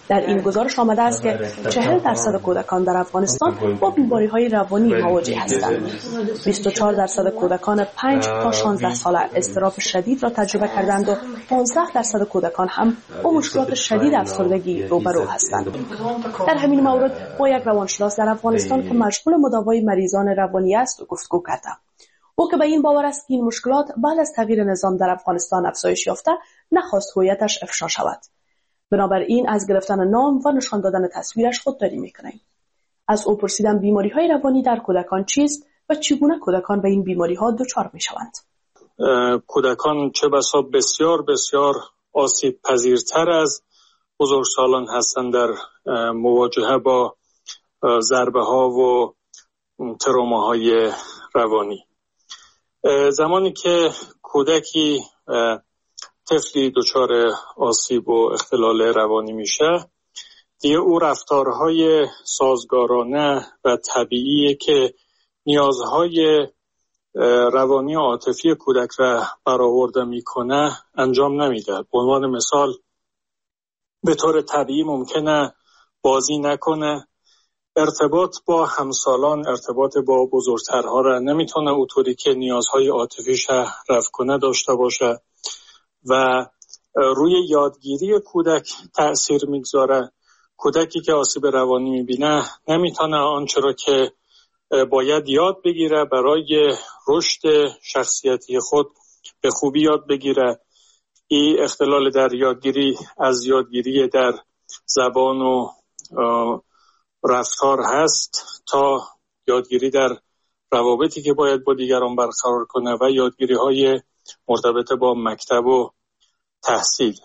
در این گزارش آمده است که چهل درصد کودکان در افغانستان با بیماری‌های روانی مواجه هستند. بیست و چهار درصد کودکان پنج تا شانزده ساله اضطراب شدید را تجربه کردند و پانزده درصد کودکان هم با مشکلات شدید افسردگی روبرو هستند. در همین مورد با یک روانشناس در افغانستان که مشغول مداوای مریضان روانی است گفتگو کردم. او که به این باور است که این مشکلات بعد از تغییر نظام در افغانستان افزایش یافته نخواست هویتش افشا شود. بنابراین از گرفتن نام و نشان دادن تصویرش خودداری می‌کنیم. از او پرسیدم بیماری‌های روانی در کودکان چیست و چگونه کودکان به این بیماری‌ها دچار می‌شوند. کودکان چه بسا بسیار بسیار آسیب پذیرتر از بزرگسالان هستند در مواجهه با ضربه‌ها و تروماهای روانی. زمانی که کودکی طفلی دچار آسیب و اختلال روانی میشه، دیگه او رفتارهای سازگارانه و طبیعیه که نیازهای روانی و عاطفی کودک را برآورده میکنه انجام نمیده. به عنوان مثال به طور طبیعی ممکنه بازی نکنه، ارتباط با همسالان، ارتباط با بزرگترها را نمیتونه اونطوری که نیازهای عاطفیش رفع کنه داشته باشه و روی یادگیری کودک تأثیر میگذاره. کودکی که آسیب روانی میبینه نمیتونه آنچه را که باید یاد بگیره برای رشد شخصیتی خود به خوبی یاد بگیره. این اختلال در یادگیری از یادگیری در زبان و رفتار هست تا یادگیری در روابطی که باید با دیگران برقرار کنه و یادگیری های مرتبط با مکتب و تحصیل.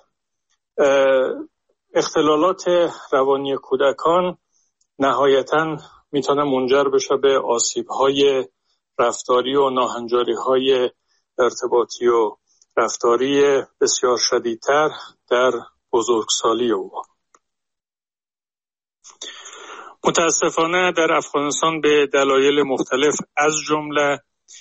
اختلالات روانی کودکان نهایتاً میتونه منجر بشه به آسیب‌های رفتاری و ناهنجاری‌های ارتباطی و رفتاری بسیار شدیدتر در بزرگسالی او. متاسفانه در افغانستان به دلایل مختلف از جمله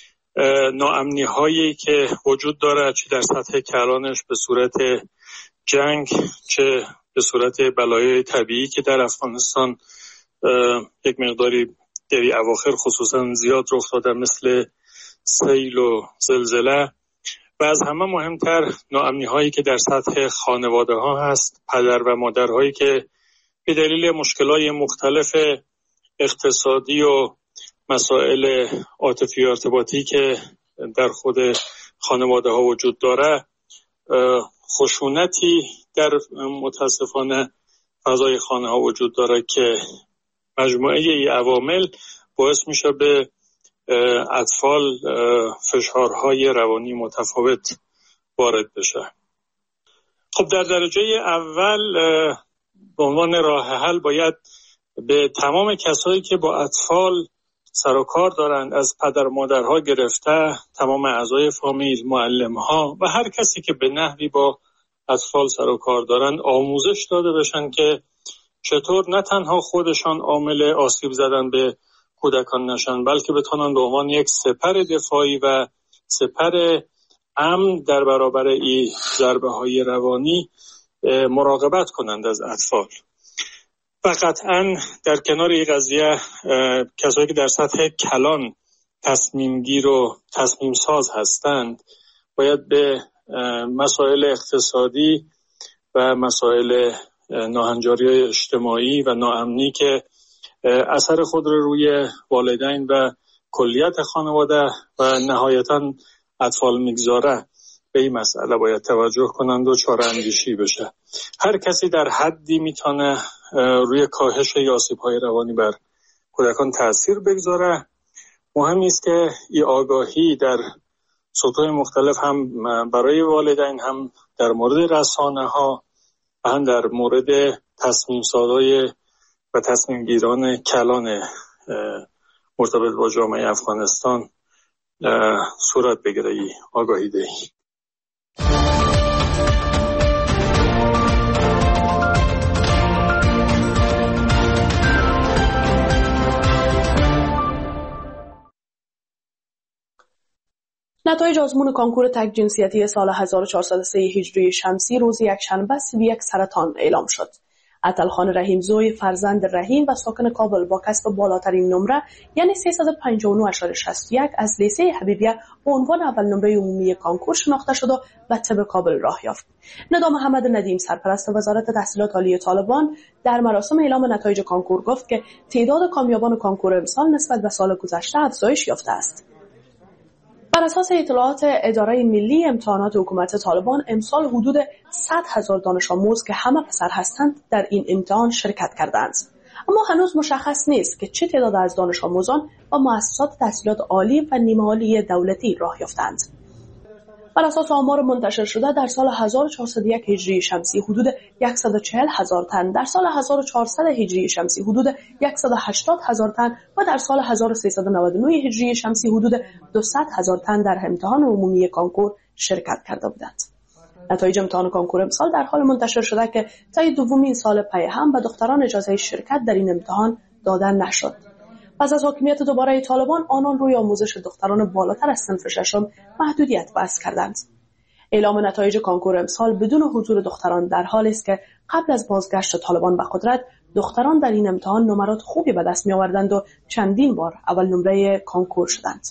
ناامنی‌هایی که وجود داره، چه در سطح کلانش به صورت جنگ، چه به صورت بلایای طبیعی که در افغانستان یک مقداری در اواخر خصوصا زیاد رخ داده، مثل سیل و زلزله، و از همه مهمتر ناامنی‌هایی که در سطح خانواده‌ها هست، پدر و مادرهایی که به دلیل مشکلات مختلف اقتصادی و مسائل عاطفی و ارتباطی که در خود خانواده‌ها وجود داره، خشونتی در متاسفانه فضای خانه‌ها وجود داره که مجموعه ای عوامل باعث میشه به اطفال فشارهای روانی متفاوت وارد بشه. خب در درجه اول به عنوان راه حل باید به تمام کسایی که با اطفال سر و کار دارند، از پدر مادرها گرفته تمام اعضای فامیل، معلم‌ها و هر کسی که به نحوی با اطفال سر و کار دارند آموزش داده بشن که چطور نه تنها خودشان عامل آسیب زدن به کودکان نشن، بلکه بتونن به عنوان یک سپر دفاعی و سپر امن در برابر این ضربه‌های روانی مراقبت کنند از اطفال. و قطعاً در کنار این قضیه کسایی که در سطح کلان تصمیم گیر و تصمیم ساز هستند باید به مسائل اقتصادی و مسائل ناهنجاری اجتماعی و ناامنی که اثر خود رو روی والدین و کلیت خانواده و نهایتاً اطفال میگذاره، به این مسئله باید توجه کنند و چاره اندیشی بشه. هر کسی در حدی میتونه روی کاهش آسیب‌های روانی بر کودکان تأثیر بگذاره. مهم است که این آگاهی در سطوح مختلف هم برای والدین، هم در مورد رسانه‌ها و هم در مورد تصمیم سازای و تصمیم گیران کلان مرتبط با جامعه افغانستان صورت بگیره. آگاهی دهی. نتایج آزمون کنکور تک جنسیتی سال هزار و چهارصد و سه هجری شمسی روز یکشنبه سی و یک سرطان اعلام شد. عطلخان رحیمزوی فرزند رحیم و ساکن کابل با کسب بالاترین نمره یعنی سیصد و پنجاه و نه ممیز شصت و یک از لیسه حبیبیه به عنوان اول نمره عمومی کانکور شناخته شد و به طب کابل راه یافت. ندا محمد ندیم سرپرست وزارت تحصیلات عالی طالبان در مراسم اعلام نتایج کانکور گفت که تعداد کامیابان کانکور امسال نسبت به سال گذشته افزایش یافته است. بر اساس اطلاعات اداره ملی امتحانات حکومت طالبان امسال حدود صد هزار دانش آموز که همه پسر هستند در این امتحان شرکت کردند. اما هنوز مشخص نیست که چه تعداد از دانش آموزان و مؤسسات تحصیلات عالی و نیمه عالی دولتی راه یافتند. بر اساس آمار منتشر شده در سال هزار و چهارصد و یک هجری شمسی حدود صد و چهل هزار تن، در سال هزار و چهارصد هجری شمسی حدود صد و هشتاد هزار تن و در سال هزار و سیصد و نود و نه هجری شمسی حدود دویست هزار تن در امتحان عمومی کانکور شرکت کرده بودند. نتایج امتحان کانکور امسال در حال منتشر شده که طی دومین سال پی هم به دختران اجازه شرکت در این امتحان داده نشد. پس از حاکمیت دوباره طالبان آنان روی آموزش دختران بالاتر از صنف ششم محدودیت وضع کردند. اعلام نتایج کانکور امسال بدون حضور دختران در حالی است که قبل از بازگشت طالبان به قدرت دختران در این امتحان نمرات خوبی به دست می آوردند و چندین بار اول نمره کانکور شدند.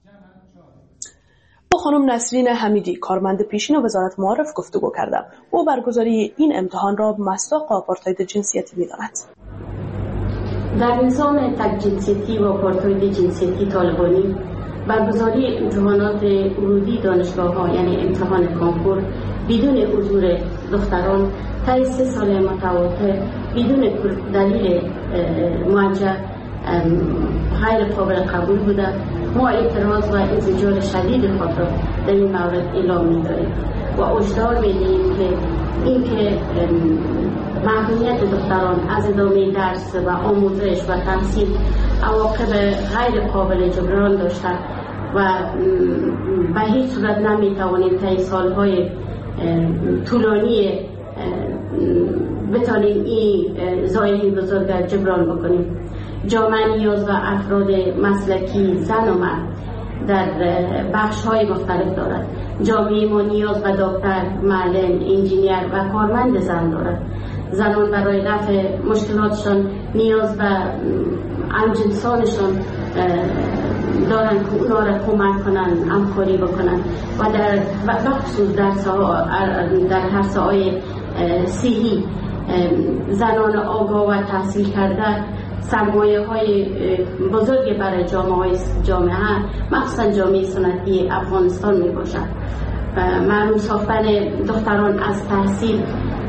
با خانم نسرین حمیدی کارمند پیشین وزارت معارف گفتگو کردم. او برگزاری این امتحان را مصداق آپارتاید جنسیتی می‌داند. در نظام تک جنسیتی و آپارتاید جنسیتی طالبانی برگزاری امتحانات ورودی دانشگاه‌ها یعنی امتحان کانکور بدون حضور دختران طی سه سال متواتر بدون دلیل موجه غیر قابل قبول بوده. ما اعتراض و انزجار شدید خود را در این مورد اعلام می‌داریم و هشدار می‌دهیم که اینکه محرومیت دختران از ادامه درس و آموزش و تحصیل عواقب غیر قابل جبران داشته و به هیچ صورت نمی‌توانیم طی سال‌های طولانی بتوانیم این ضایعه بزرگ جبران بکنیم. جامعه نیاز و افراد مسلکی زن و مرد در بخش‌های مختلف دارد. جامعه ما نیاز به دکتر، معلم، انجینیر و کارمند زن دارد. زنان برای رفع مشکلاتشان نیاز به همجنسانشان دارن که اونا را کمک کنن، همکاری بکنن و در بخصوص در در حرسه‌های صحی زنان آگاه و تحصیل کرده سرمایه های بزرگی برای جامعه جامعه مخصوصا جامعه سنتی افغانستان می باشد. معلوم ساختن دختران از تحصیل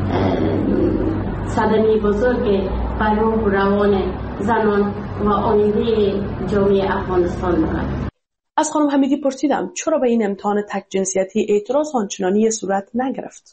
صدمه بزرگ بر روح و روان زنان و آینده جامعه افغانستان دارد. از خانم حمیدی پرسیدم چرا به این امتحان تک جنسیتی اعتراض آنچنانی صورت نگرفت؟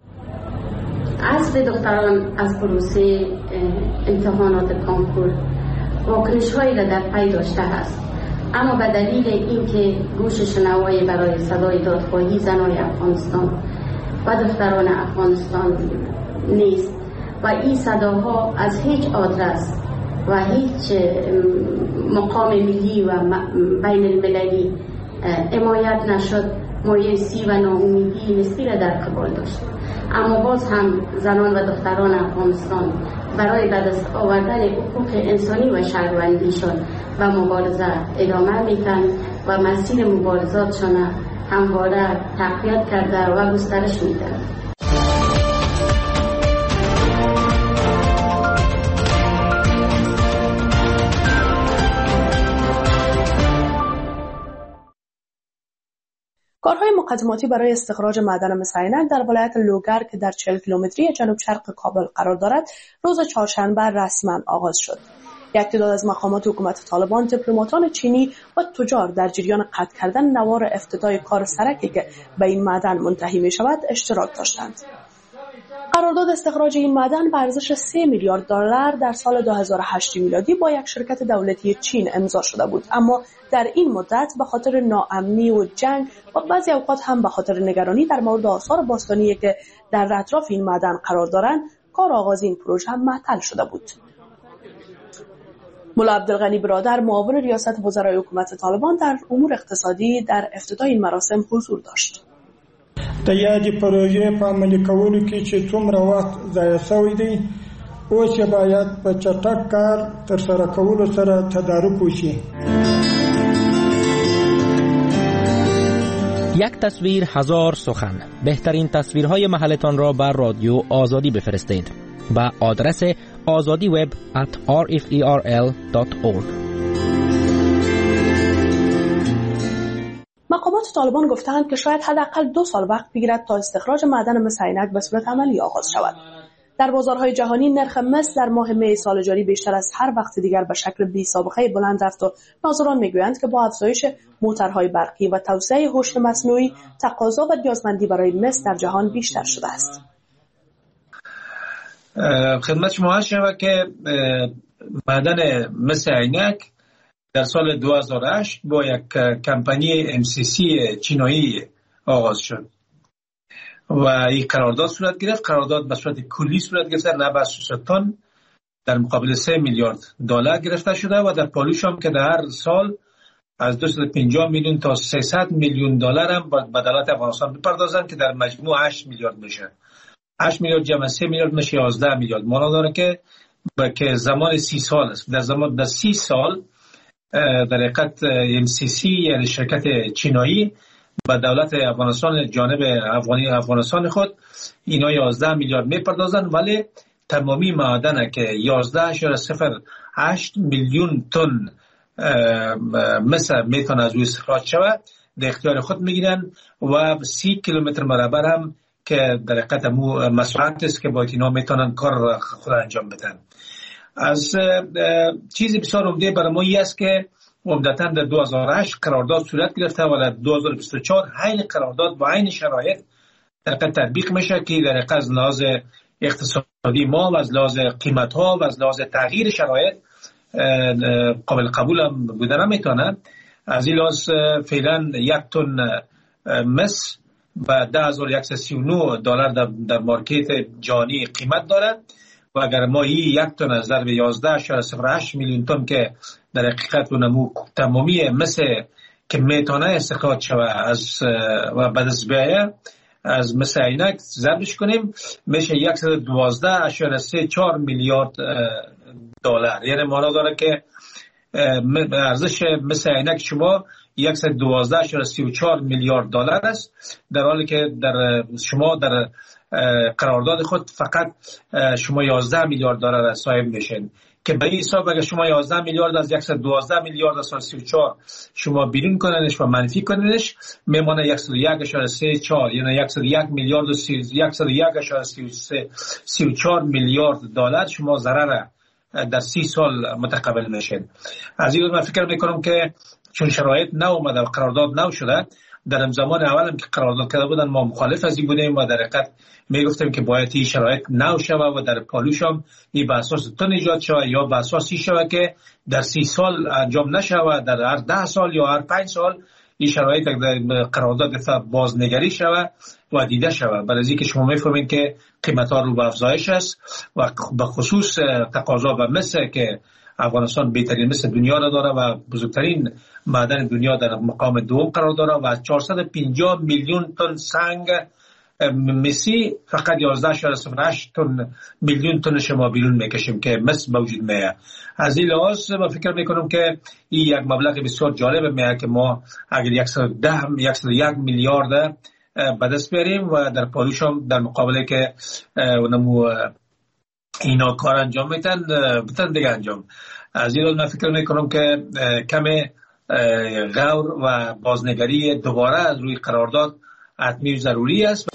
اصل دختران از پروسه امتحانات کانکور واکنش هایی را در پی داشته است، اما به دلیل اینکه گوش شنوایی برای صدای دادخواهی زنان افغانستان و دختران افغانستان نیست و این صداها از هیچ آدرس و هیچ مقام ملی و بین المللی حمایت نشد، مایوسی و ناامیدی نسبی را در قبال داشت. اما باز هم زنان و دختران افغانستان برای به دست آوردن حقوق انسانی و شهروندیشان و مبارزه ادامه میدن و مسیر مبارزاتشان همواره تقویت کرده و گسترش میدن. کارهای مقدماتی برای استخراج معدن مس عینک در ولایت لوگر که در چهل کیلومتری جنوب شرق کابل قرار دارد روز چهارشنبه رسما آغاز شد. یک تعداد از مقامات حکومت طالبان، دیپلماتان چینی و تجار در جریان قطع کردن نوار افتتاحی کار سرکی که به این معدن منتهی می شود اشتراک داشتند. قرارداد استخراج این معدن به ارزش سه میلیارد دلار در سال دو هزار و هشت میلادی با یک شرکت دولتی چین امضا شده بود، اما در این مدت به خاطر ناامنی و جنگ و بعضی اوقات هم به خاطر نگرانی در مورد آثار باستانی که در اطراف این معدن قرار دارند کار آغاز این پروژه هم معطل شده بود. مولا عبدالغنی برادر معاون ریاست وزرای حکومت طالبان در امور اقتصادی در افتتاح این مراسم حضور داشت. د یادې پروژې په عملي کولو کې چې څومره وخت ضایع شوی دی اوس باید په چټک کار تر سره کولو سره تدارک وشي. یک تصویر هزار سخن. بهترین تصویرهای محلتان را بر رادیو آزادی بفرستید به آدرس آزادی وب ات آر اف ای آر ال دات اورگ. مقامات طالبان گفتند که شاید حداقل دو سال وقت بگیرد تا استخراج معدن مس عینک به صورت عملی آغاز شود. در بازارهای جهانی نرخ مس در ماه می سال جاری بیشتر از هر وقت دیگر به شکل بی سابقه بلند رفت و ناظران میگویند که با افزایش موتورهای برقی و توسعه هوش مصنوعی تقاضا و نیازمندی برای مس در جهان بیشتر شده است. خدمت شما عرض شود که معدن مس عینک در سال دو هزار و هشت با یک کمپانی ام سی سی چینایی آغاز شد و این قرارداد صورت گرفت. قرارداد به صورت کلی صورت گرفت، نه به صورت تن، در مقابل سه میلیارد دلار گرفته شده و در پالوش هم که در هر سال از دویست و پنجاه میلیون تا سیصد میلیون دلار هم به دولت افغانستان بپردازند که در مجموع هشت میلیارد میشه. هشت میلیارد جمع سه میلیارد میشه یازده میلیارد. معنا داره که که زمان سی سال است. در زمان در سی سال در حقیقت ام سی سی یعنی شرکت چینایی به دولت افغانستان جانب افغانی افغانستان خود اینا یازده میلیارد میپردازن، ولی تمامی معدن که یازده اشاره صفر هشت میلیون تن مثل میتونه از روی استخراج شود در اختیار خود میگیرن و سی کیلومتر مربع هم که در حقیقت مساحت است که با اینا میتونن کار خود انجام بدن. از چیزی بسیار عمده برای ما این است که عمدتاً در دو هزار و هشت قرارداد صورت گرفته و در دو هزار و بیست و چهار عین قرارداد با عین شرایط در حقیقت تطبیق میشه که در حقیقت از لحاظ اقتصادی ما و از لحاظ قیمت ها و از لحاظ تغییر شرایط قابل قبول هم بودن نمیتونه. از این لحاظ فعلا یک تن مس به ده هزار و صد و سی و نه دلار در, در مارکت جهانی قیمت داره و اگر ما این یک تن از ضرب یازده اشاره صفر هشت میلیون تن که در حقیقت نمو تمامی مثل که میتونه استخراج شود از و بعد از بیایه از مثل عینک ضربش کنیم میشه صد و دوازده اشاره سه چهار میلیارد دلار. یعنی معنا داره که ارزش مثل عینک شما صد و دوازده اشاره سی و چهار میلیارد دلار است، در حالی که در شما در قرارداد خود فقط شما یازده میلیارد دلار صاحب میشین که به این حساب اگر شما یازده میلیارد از صد و دوازده میلیارد از سی و چهار شما بیرون کننش و منفی کننش میمونه صد و یک اشاره سه چهار یعنی صد و یک میلیارد و صد و یک اشاره سی و چهار میلیارد دلار شما ضرر در سی سال متقبل میشین. از این من فکر میکنم که چون شرایط نو اومده و قرارداد نو شده، در زمان اولم که قرارداد کرده بودن ما مخالف از این بودیم و در حقیقت میگفتیم که باید این شرایط نو شود و در پالوش هم این به اساس تن ایجاد شود یا به اساس این شود که در سی سال انجام نشود، در هر ده سال یا هر پنج سال این شرایط در قرارداد بازنگری شود و دیده شود. برای اینکه شما میفهمید که قیمت ها رو به افزایش است و به خصوص تقاضا به مس که افغانستان بهترین مثل دنیا را داره و بزرگترین معدن دنیا در مقام دوم قرار داره و چهارصد و پنجاه میلیون تن سنگ مسی فقط یازده اشاره صفر هشت تن میلیون تن شما بیرون میکشیم که مس موجود میه. از این لحاظ من فکر میکنم که این یک مبلغ بسیار جالب میه که ما اگر صد و ده صد و یک میلیارد به دست بیاریم و در پالوش هم در مقابله که اونمو اینا کار انجام میتن بتن دیگه انجام. از این من فکر میکنم که کم غور و بازنگری دوباره از روی قرارداد حتمی ضروری است.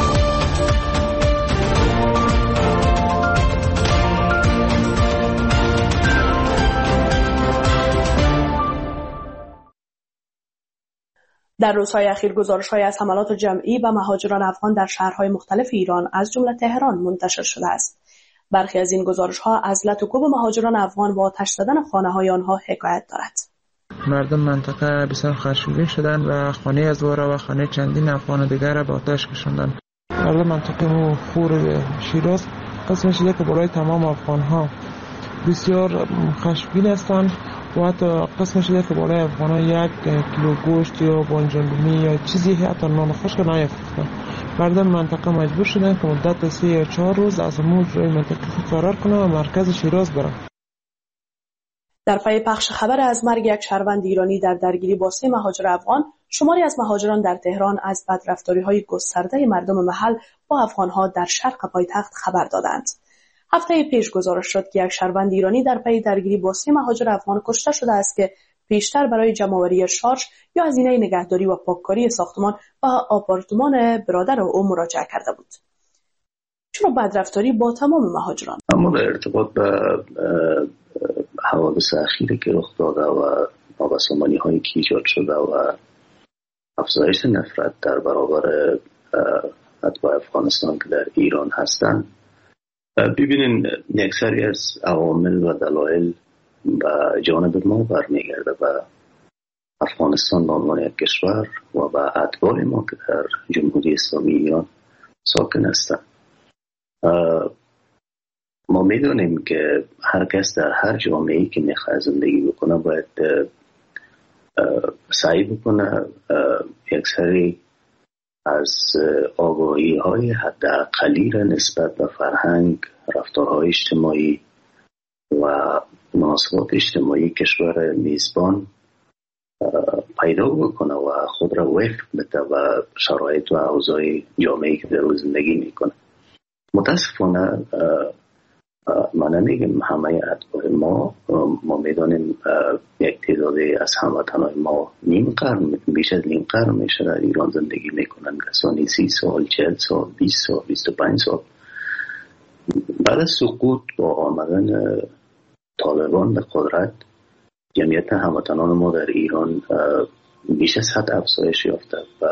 در روزهای اخیر گزارش‌های از حملات جمعی و مهاجران افغان در شهرهای مختلف ایران از جمله تهران منتشر شده است. برخی از این گزارش‌ها از لطوکوب مهاجران افغان و آتش زدن خانه‌های آنها حکایت دارد. مردم منطقه بسیار خشمگین شدند و خانه از وارا و خانه چندین افغان دیگر را به آتش کشاندند. مردم منطقه خور شیراز قسم شده که برای تمام افغان‌ها بسیار خشمگین هستند و حتی قسم شده که برای افغان‌ها یک کیلو گوشت یا بانجان رومی یا چیزی حتی نان خشک نیافتند. مردم منطقه مجبور شدن که مدت سه یا چهار روز از همون جای منطقه فرار کنند و مرکز شیراز برند. در پی پخش خبر از مرگ یک شهروند ایرانی در درگیری با سه مهاجر افغان، شماری از مهاجران در تهران از بدرفتاری‌های گسترده مردم محل با افغان‌ها در شرق پایتخت خبر دادند. هفته پیش گزارش شد که یک شهروند ایرانی در پی درگیری با سه مهاجر افغان کشته شده است که پیشتر برای جمع‌آوری شارژ یا هزینه نگهداری و پاککاری ساختمان و آپارتمان برادر او مراجعه کرده بود. چرا بدرفتاری با تمام مهاجران؟ اما در ارتباط به حوادث اخیری که رخ داده و نابسامانی هایی که ایجاد شده و افزایش نفرت در برابر اتباع افغانستان که در ایران هستند، ببینین اکثری از عوامل و دلایل به جانب ما برمیگرده و افغانستان به عنوان یک کشور و به اتباع ما که در جمهوری اسلامی ایران ساکن هستند. ما میدونیم که هر کس در هر جامعه‌ای که میخواد زندگی بکنه باید سعی بکنه یک سری از آگاهی های حداقلی را نسبت به فرهنگ، رفتارهای اجتماعی و مناسبات اجتماعی کشور میزبان پیدا بکنه و خود را وفق بده و شرایط و اوضاع جامعه‌ای که در روز زندگی میکنه. متاسفانه ما نمیگیم همه اتباع ما ما میدانیم یک تعدادی از هموطنان ما نیم قرن بیش از نیم قرن میشه در ایران زندگی میکنن، کسانی سی سال، چهل سال، بیست سال، بیست و پنج سال. بعد از سقوط با آمدن طالبان به قدرت جمعیت هموطنان ما در ایران بیش از حد افزایش یافته و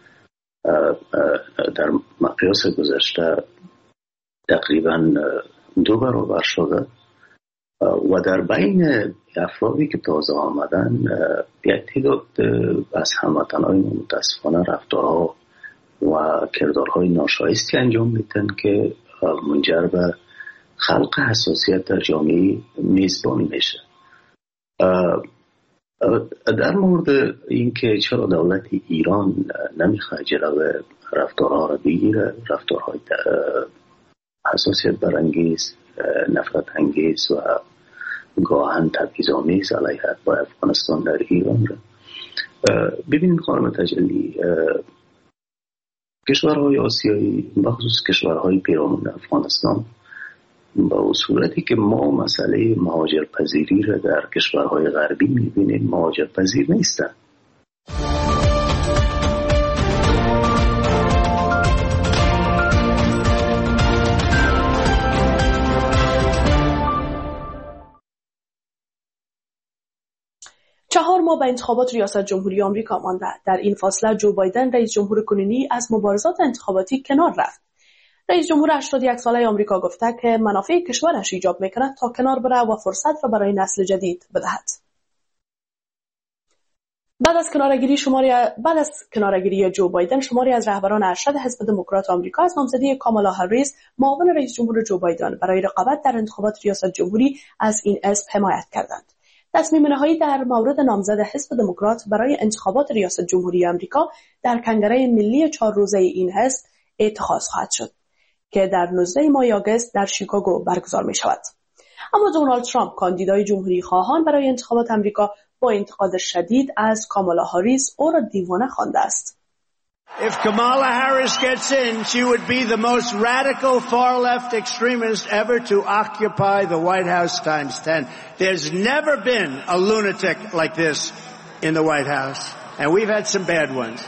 در مقیاس گذشته تقریبا دو برابر شده و در بین افرادی که تازه آمدن یک تعداد از هموطنان متاسفانه رفتارها و کردارهای ناشایستی انجام میدن که منجر به خلق حساسیت در جامعه میزبان میشه. در مورد اینکه چرا دولت ایران نمیخواد جلوی رفتارها را بگیره، رفتارهای حساسیت برانگیز، نفرت انگیز و گاهن تبعیض‌آمیز علیه اتباع افغانستان در ایران را، ببینید خانم تجلی، کشورهای آسیایی بخصوص کشورهای پیرامون افغانستان با صورتی که ما مسئله مهاجرپذیری را در کشورهای غربی میبینیم مهاجرپذیر نیستند. چهار ماه به انتخابات ریاست جمهوری آمریکا مانده. در این فاصله جو بایدن رئیس جمهور کنونی از مبارزات انتخاباتی کنار رفت. رئیس جمهور هشتاد و یک ساله آمریکا گفته که منافع کشورش ایجاب میکند تا کنار بره و فرصت را برای نسل جدید بدهد. بعد از کنارگیری شماری بعد از کنارگیری جو بایدن، شماری از رهبران ارشد حزب دموکرات آمریکا از نامزدی کامالا هریس، معاون رئیس جمهور جو بایدن، برای رقابت در انتخابات ریاست جمهوری از این اسم حمایت کردند. تصمیم نهایی در مورد نامزد حزب دموکرات برای انتخابات ریاست جمهوری آمریکا در کنگره ملی چهار روزه این حزب اتخاذ خواهد شد که در نوزده ماه آگوست در شیکاگو برگزار می شود. اما دونالد ترامپ، کاندیدای جمهوری خواهان برای انتخابات آمریکا، با انتقاد شدید از کامالا هریس او را دیوانه خوانده است. If Kamala Harris gets in, she would be the most radical far-left extremist ever to occupy the White House times ten. There's never been a lunatic like this in the White House, and we've had some bad ones.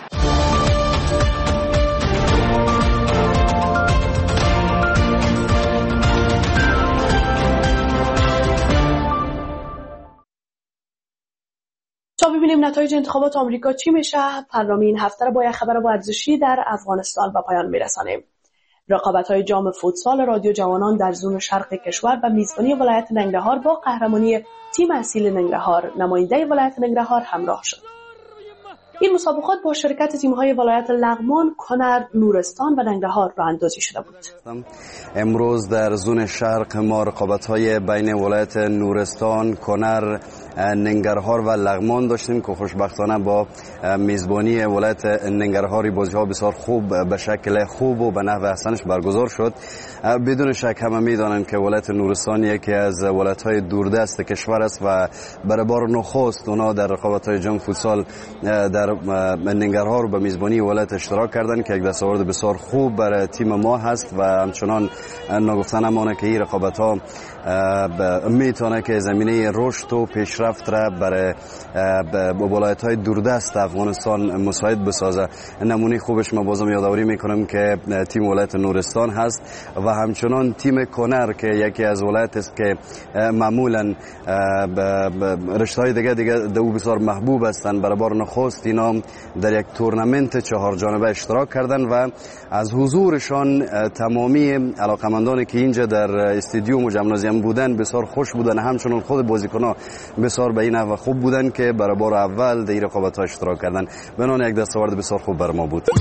تا ببینیم نتایج انتخابات آمریکا چی میشه، برنامه این هفته را با یک خبر ورزشی در افغانستان به پایان میرسانیم. رقابت‌های جام فوتسال رادیو جوانان در زون شرق کشور و میزبانی ولایت ننگرهار با قهرمانی تیم اصیل ننگرهار، نماینده ولایت ننگرهار همراه شد. این مسابقات با شرکت تیم‌های ولایت لغمان، کنر، نورستان و ننگرهار راه‌اندازی شده بود. امروز در زون شرق ما رقابت‌های بین ولایت نورستان، کنر، ننگرهار و لغمان داشتیم که خوشبختانه با میزبانی ولایت ننگرهاری بازی‌ها بسیار خوب به شکل خوب و به نحو احسنش برگزار شد. بدون شک همه می‌دانند که ولایت نورستان یکی از ولایت‌های دوردست کشور است و برای بار نخست اونا در رقابت‌های جام فوتسال در ننگرهار به میزبانی ولایت اشتراک کردند که یک دستاورد بسیار خوب برای تیم ما هست و همچنان نگفتن امانه که این رقابت‌ها میتونه که زمینه رشد و پیشرفت را برای ولایت‌های دوردست افغانستان مساعد بسازه. نمونه خوبش ما بازم یادآوری میکنم که تیم ولایت نورستان هست و همچنان تیم کنر که یکی از ولایت است که معمولا رشته‌های دیگه دیگه دو بسیار محبوب هستند. برای بار نخست اینا در یک تورنمنت چهار جانبه اشتراک کردند و از حضورشان تمامی علاقمندانی که اینجا در استادیوم و جمنازیم بودن بسیار خوش بودن. همچنان خود بازیکن‌ها بسیار به این نحو خوب بودن که برای بار اول در رقابت‌ها اشتراک کردن. بنان یک دستاورد بسیار خوب بر ما بود.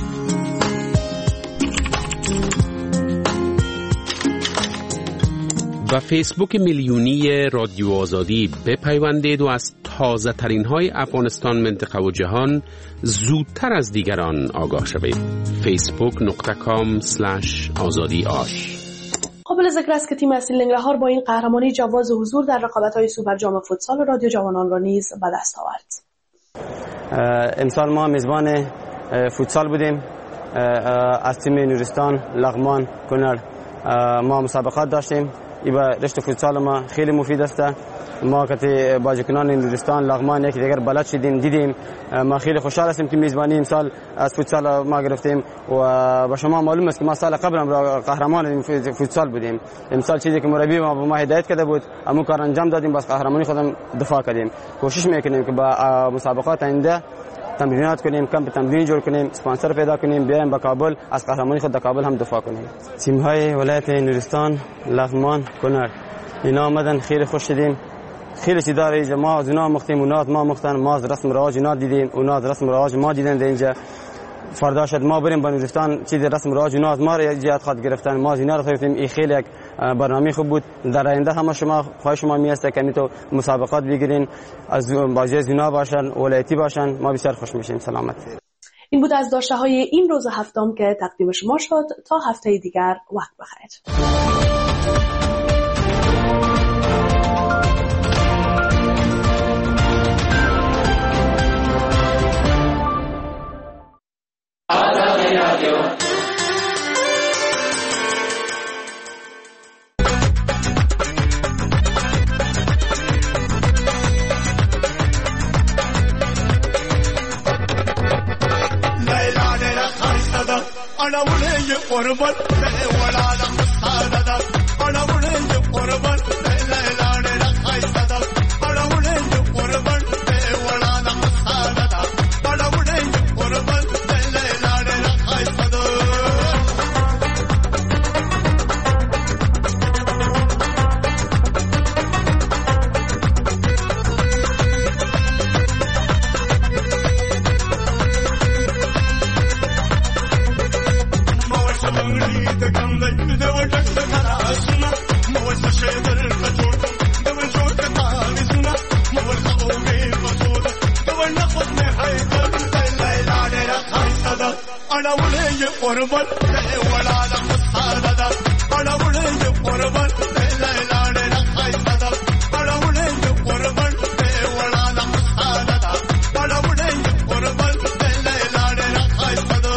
و فیسبوک میلیونی رادیو آزادی بپیوندید و از تازه ترین های افغانستان، منطقه و جهان زودتر از دیگران آگاه شوید. فیسبوک نقطه کام اسلش آزادی آش. قابل ذکر است که تیم اصیل ننگرهار با این قهرمانی جواز حضور در رقابت‌های سوپر جام فوتسال رادیو جوانان را نیز به دست آورد. امسال ما میزبان فوتسال بودیم. از تیم نورستان، لغمان، کنر ما مسابقات داشتیم. این به رشد فوتسال ما خیلی مفید است. ما که بازیکنان نورستان، لغمان یکی دیگر بلد شدیم، دیدیم. ما خیلی خوشحال هستیم که میزبانی امسال از فوتسال ما گرفتیم و با شما معلوم است که ما سال قبل هم قهرمان فوتسال بودیم. امسال چیزی که مربی ما به ما هدایت کرده بود همون کار انجام دادیم، بس قهرمانی خودم دفاع کردیم. کوشش میکنیم که با مسابقات آینده تمرینات کنیم، کمپ تمرین جور کنیم، اسپانسر پیدا کنیم، بیایم به کابل از قهرمانی خود در کابل هم دفاع کنیم. تیم‌های ولایت نورستان، لغمان، کنر اینا آمدن، خیلی خوش شدیم. خیلی چیز داره اینجا. ما از اونا مختیم، اونا ما مختن، ما از رسم رواج اینا دیدیم، اونا از رسم رواج ما دیدن اینجا. فردا شد ما بریم به نورستان چیز رسم رواج اونا از ما را جهت خواد گرفتن، ما از اینا را گرفتیم. این خیلی یک برنامه خوب بود. در آینده هم شما خواهش شما میاسته که میتو مسابقات بگیرین، از بازی از اینا باشن، ولایتی باشن، ما بسیار خوش میشیم. سلامت. این بود از داشته های این روز هفتم که تقدیم شما شد. تا هفته دیگر وقت بخیر. قربان ولا لا مستعددا انا ولي قربان لا لا لا خايسدا انا ولي قربان ولا لا مستعددا انا ولي قربان لا لا لا خايسدا أنا ولي قربان ولا لا مستعددا أنا ولي قربان لا لا لا خايسدا أنا ولي قربان ولا لا مستعددا أنا ولي قربان لا لا لا خايسدا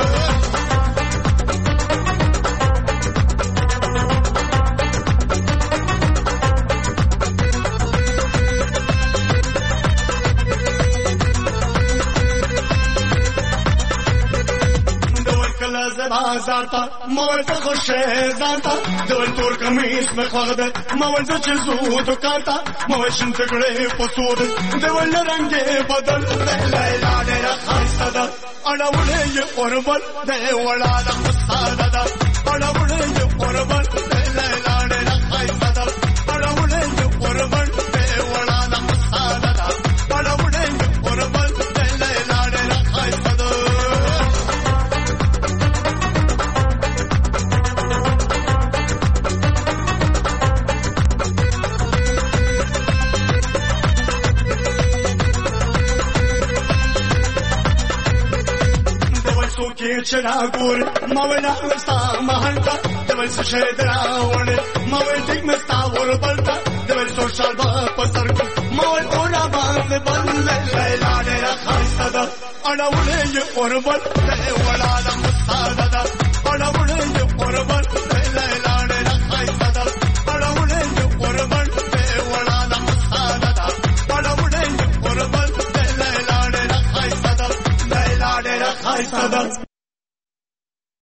زارتا مولت خوشه زارتا دول تور کمیس مخواده مولت چزو تو کارتا موشن تگڑے پسود دول رنگے بدل لیلا لیلا خاصدا انا ولی قربان دولا دا مستعددا انا ولی قربان لیلا لیلا خاصدا انا ولی قربان دولا دا مستعددا انا ولی قربان لیلا لیلا چرا ګور مولا مستا مهانتا دول شه دراونه مولا ټیک مستا ور بلتا دول سوشل با پسر مولا اورا باندې بند لیلا ډېر خاصه ده اړولې اور بل ولاله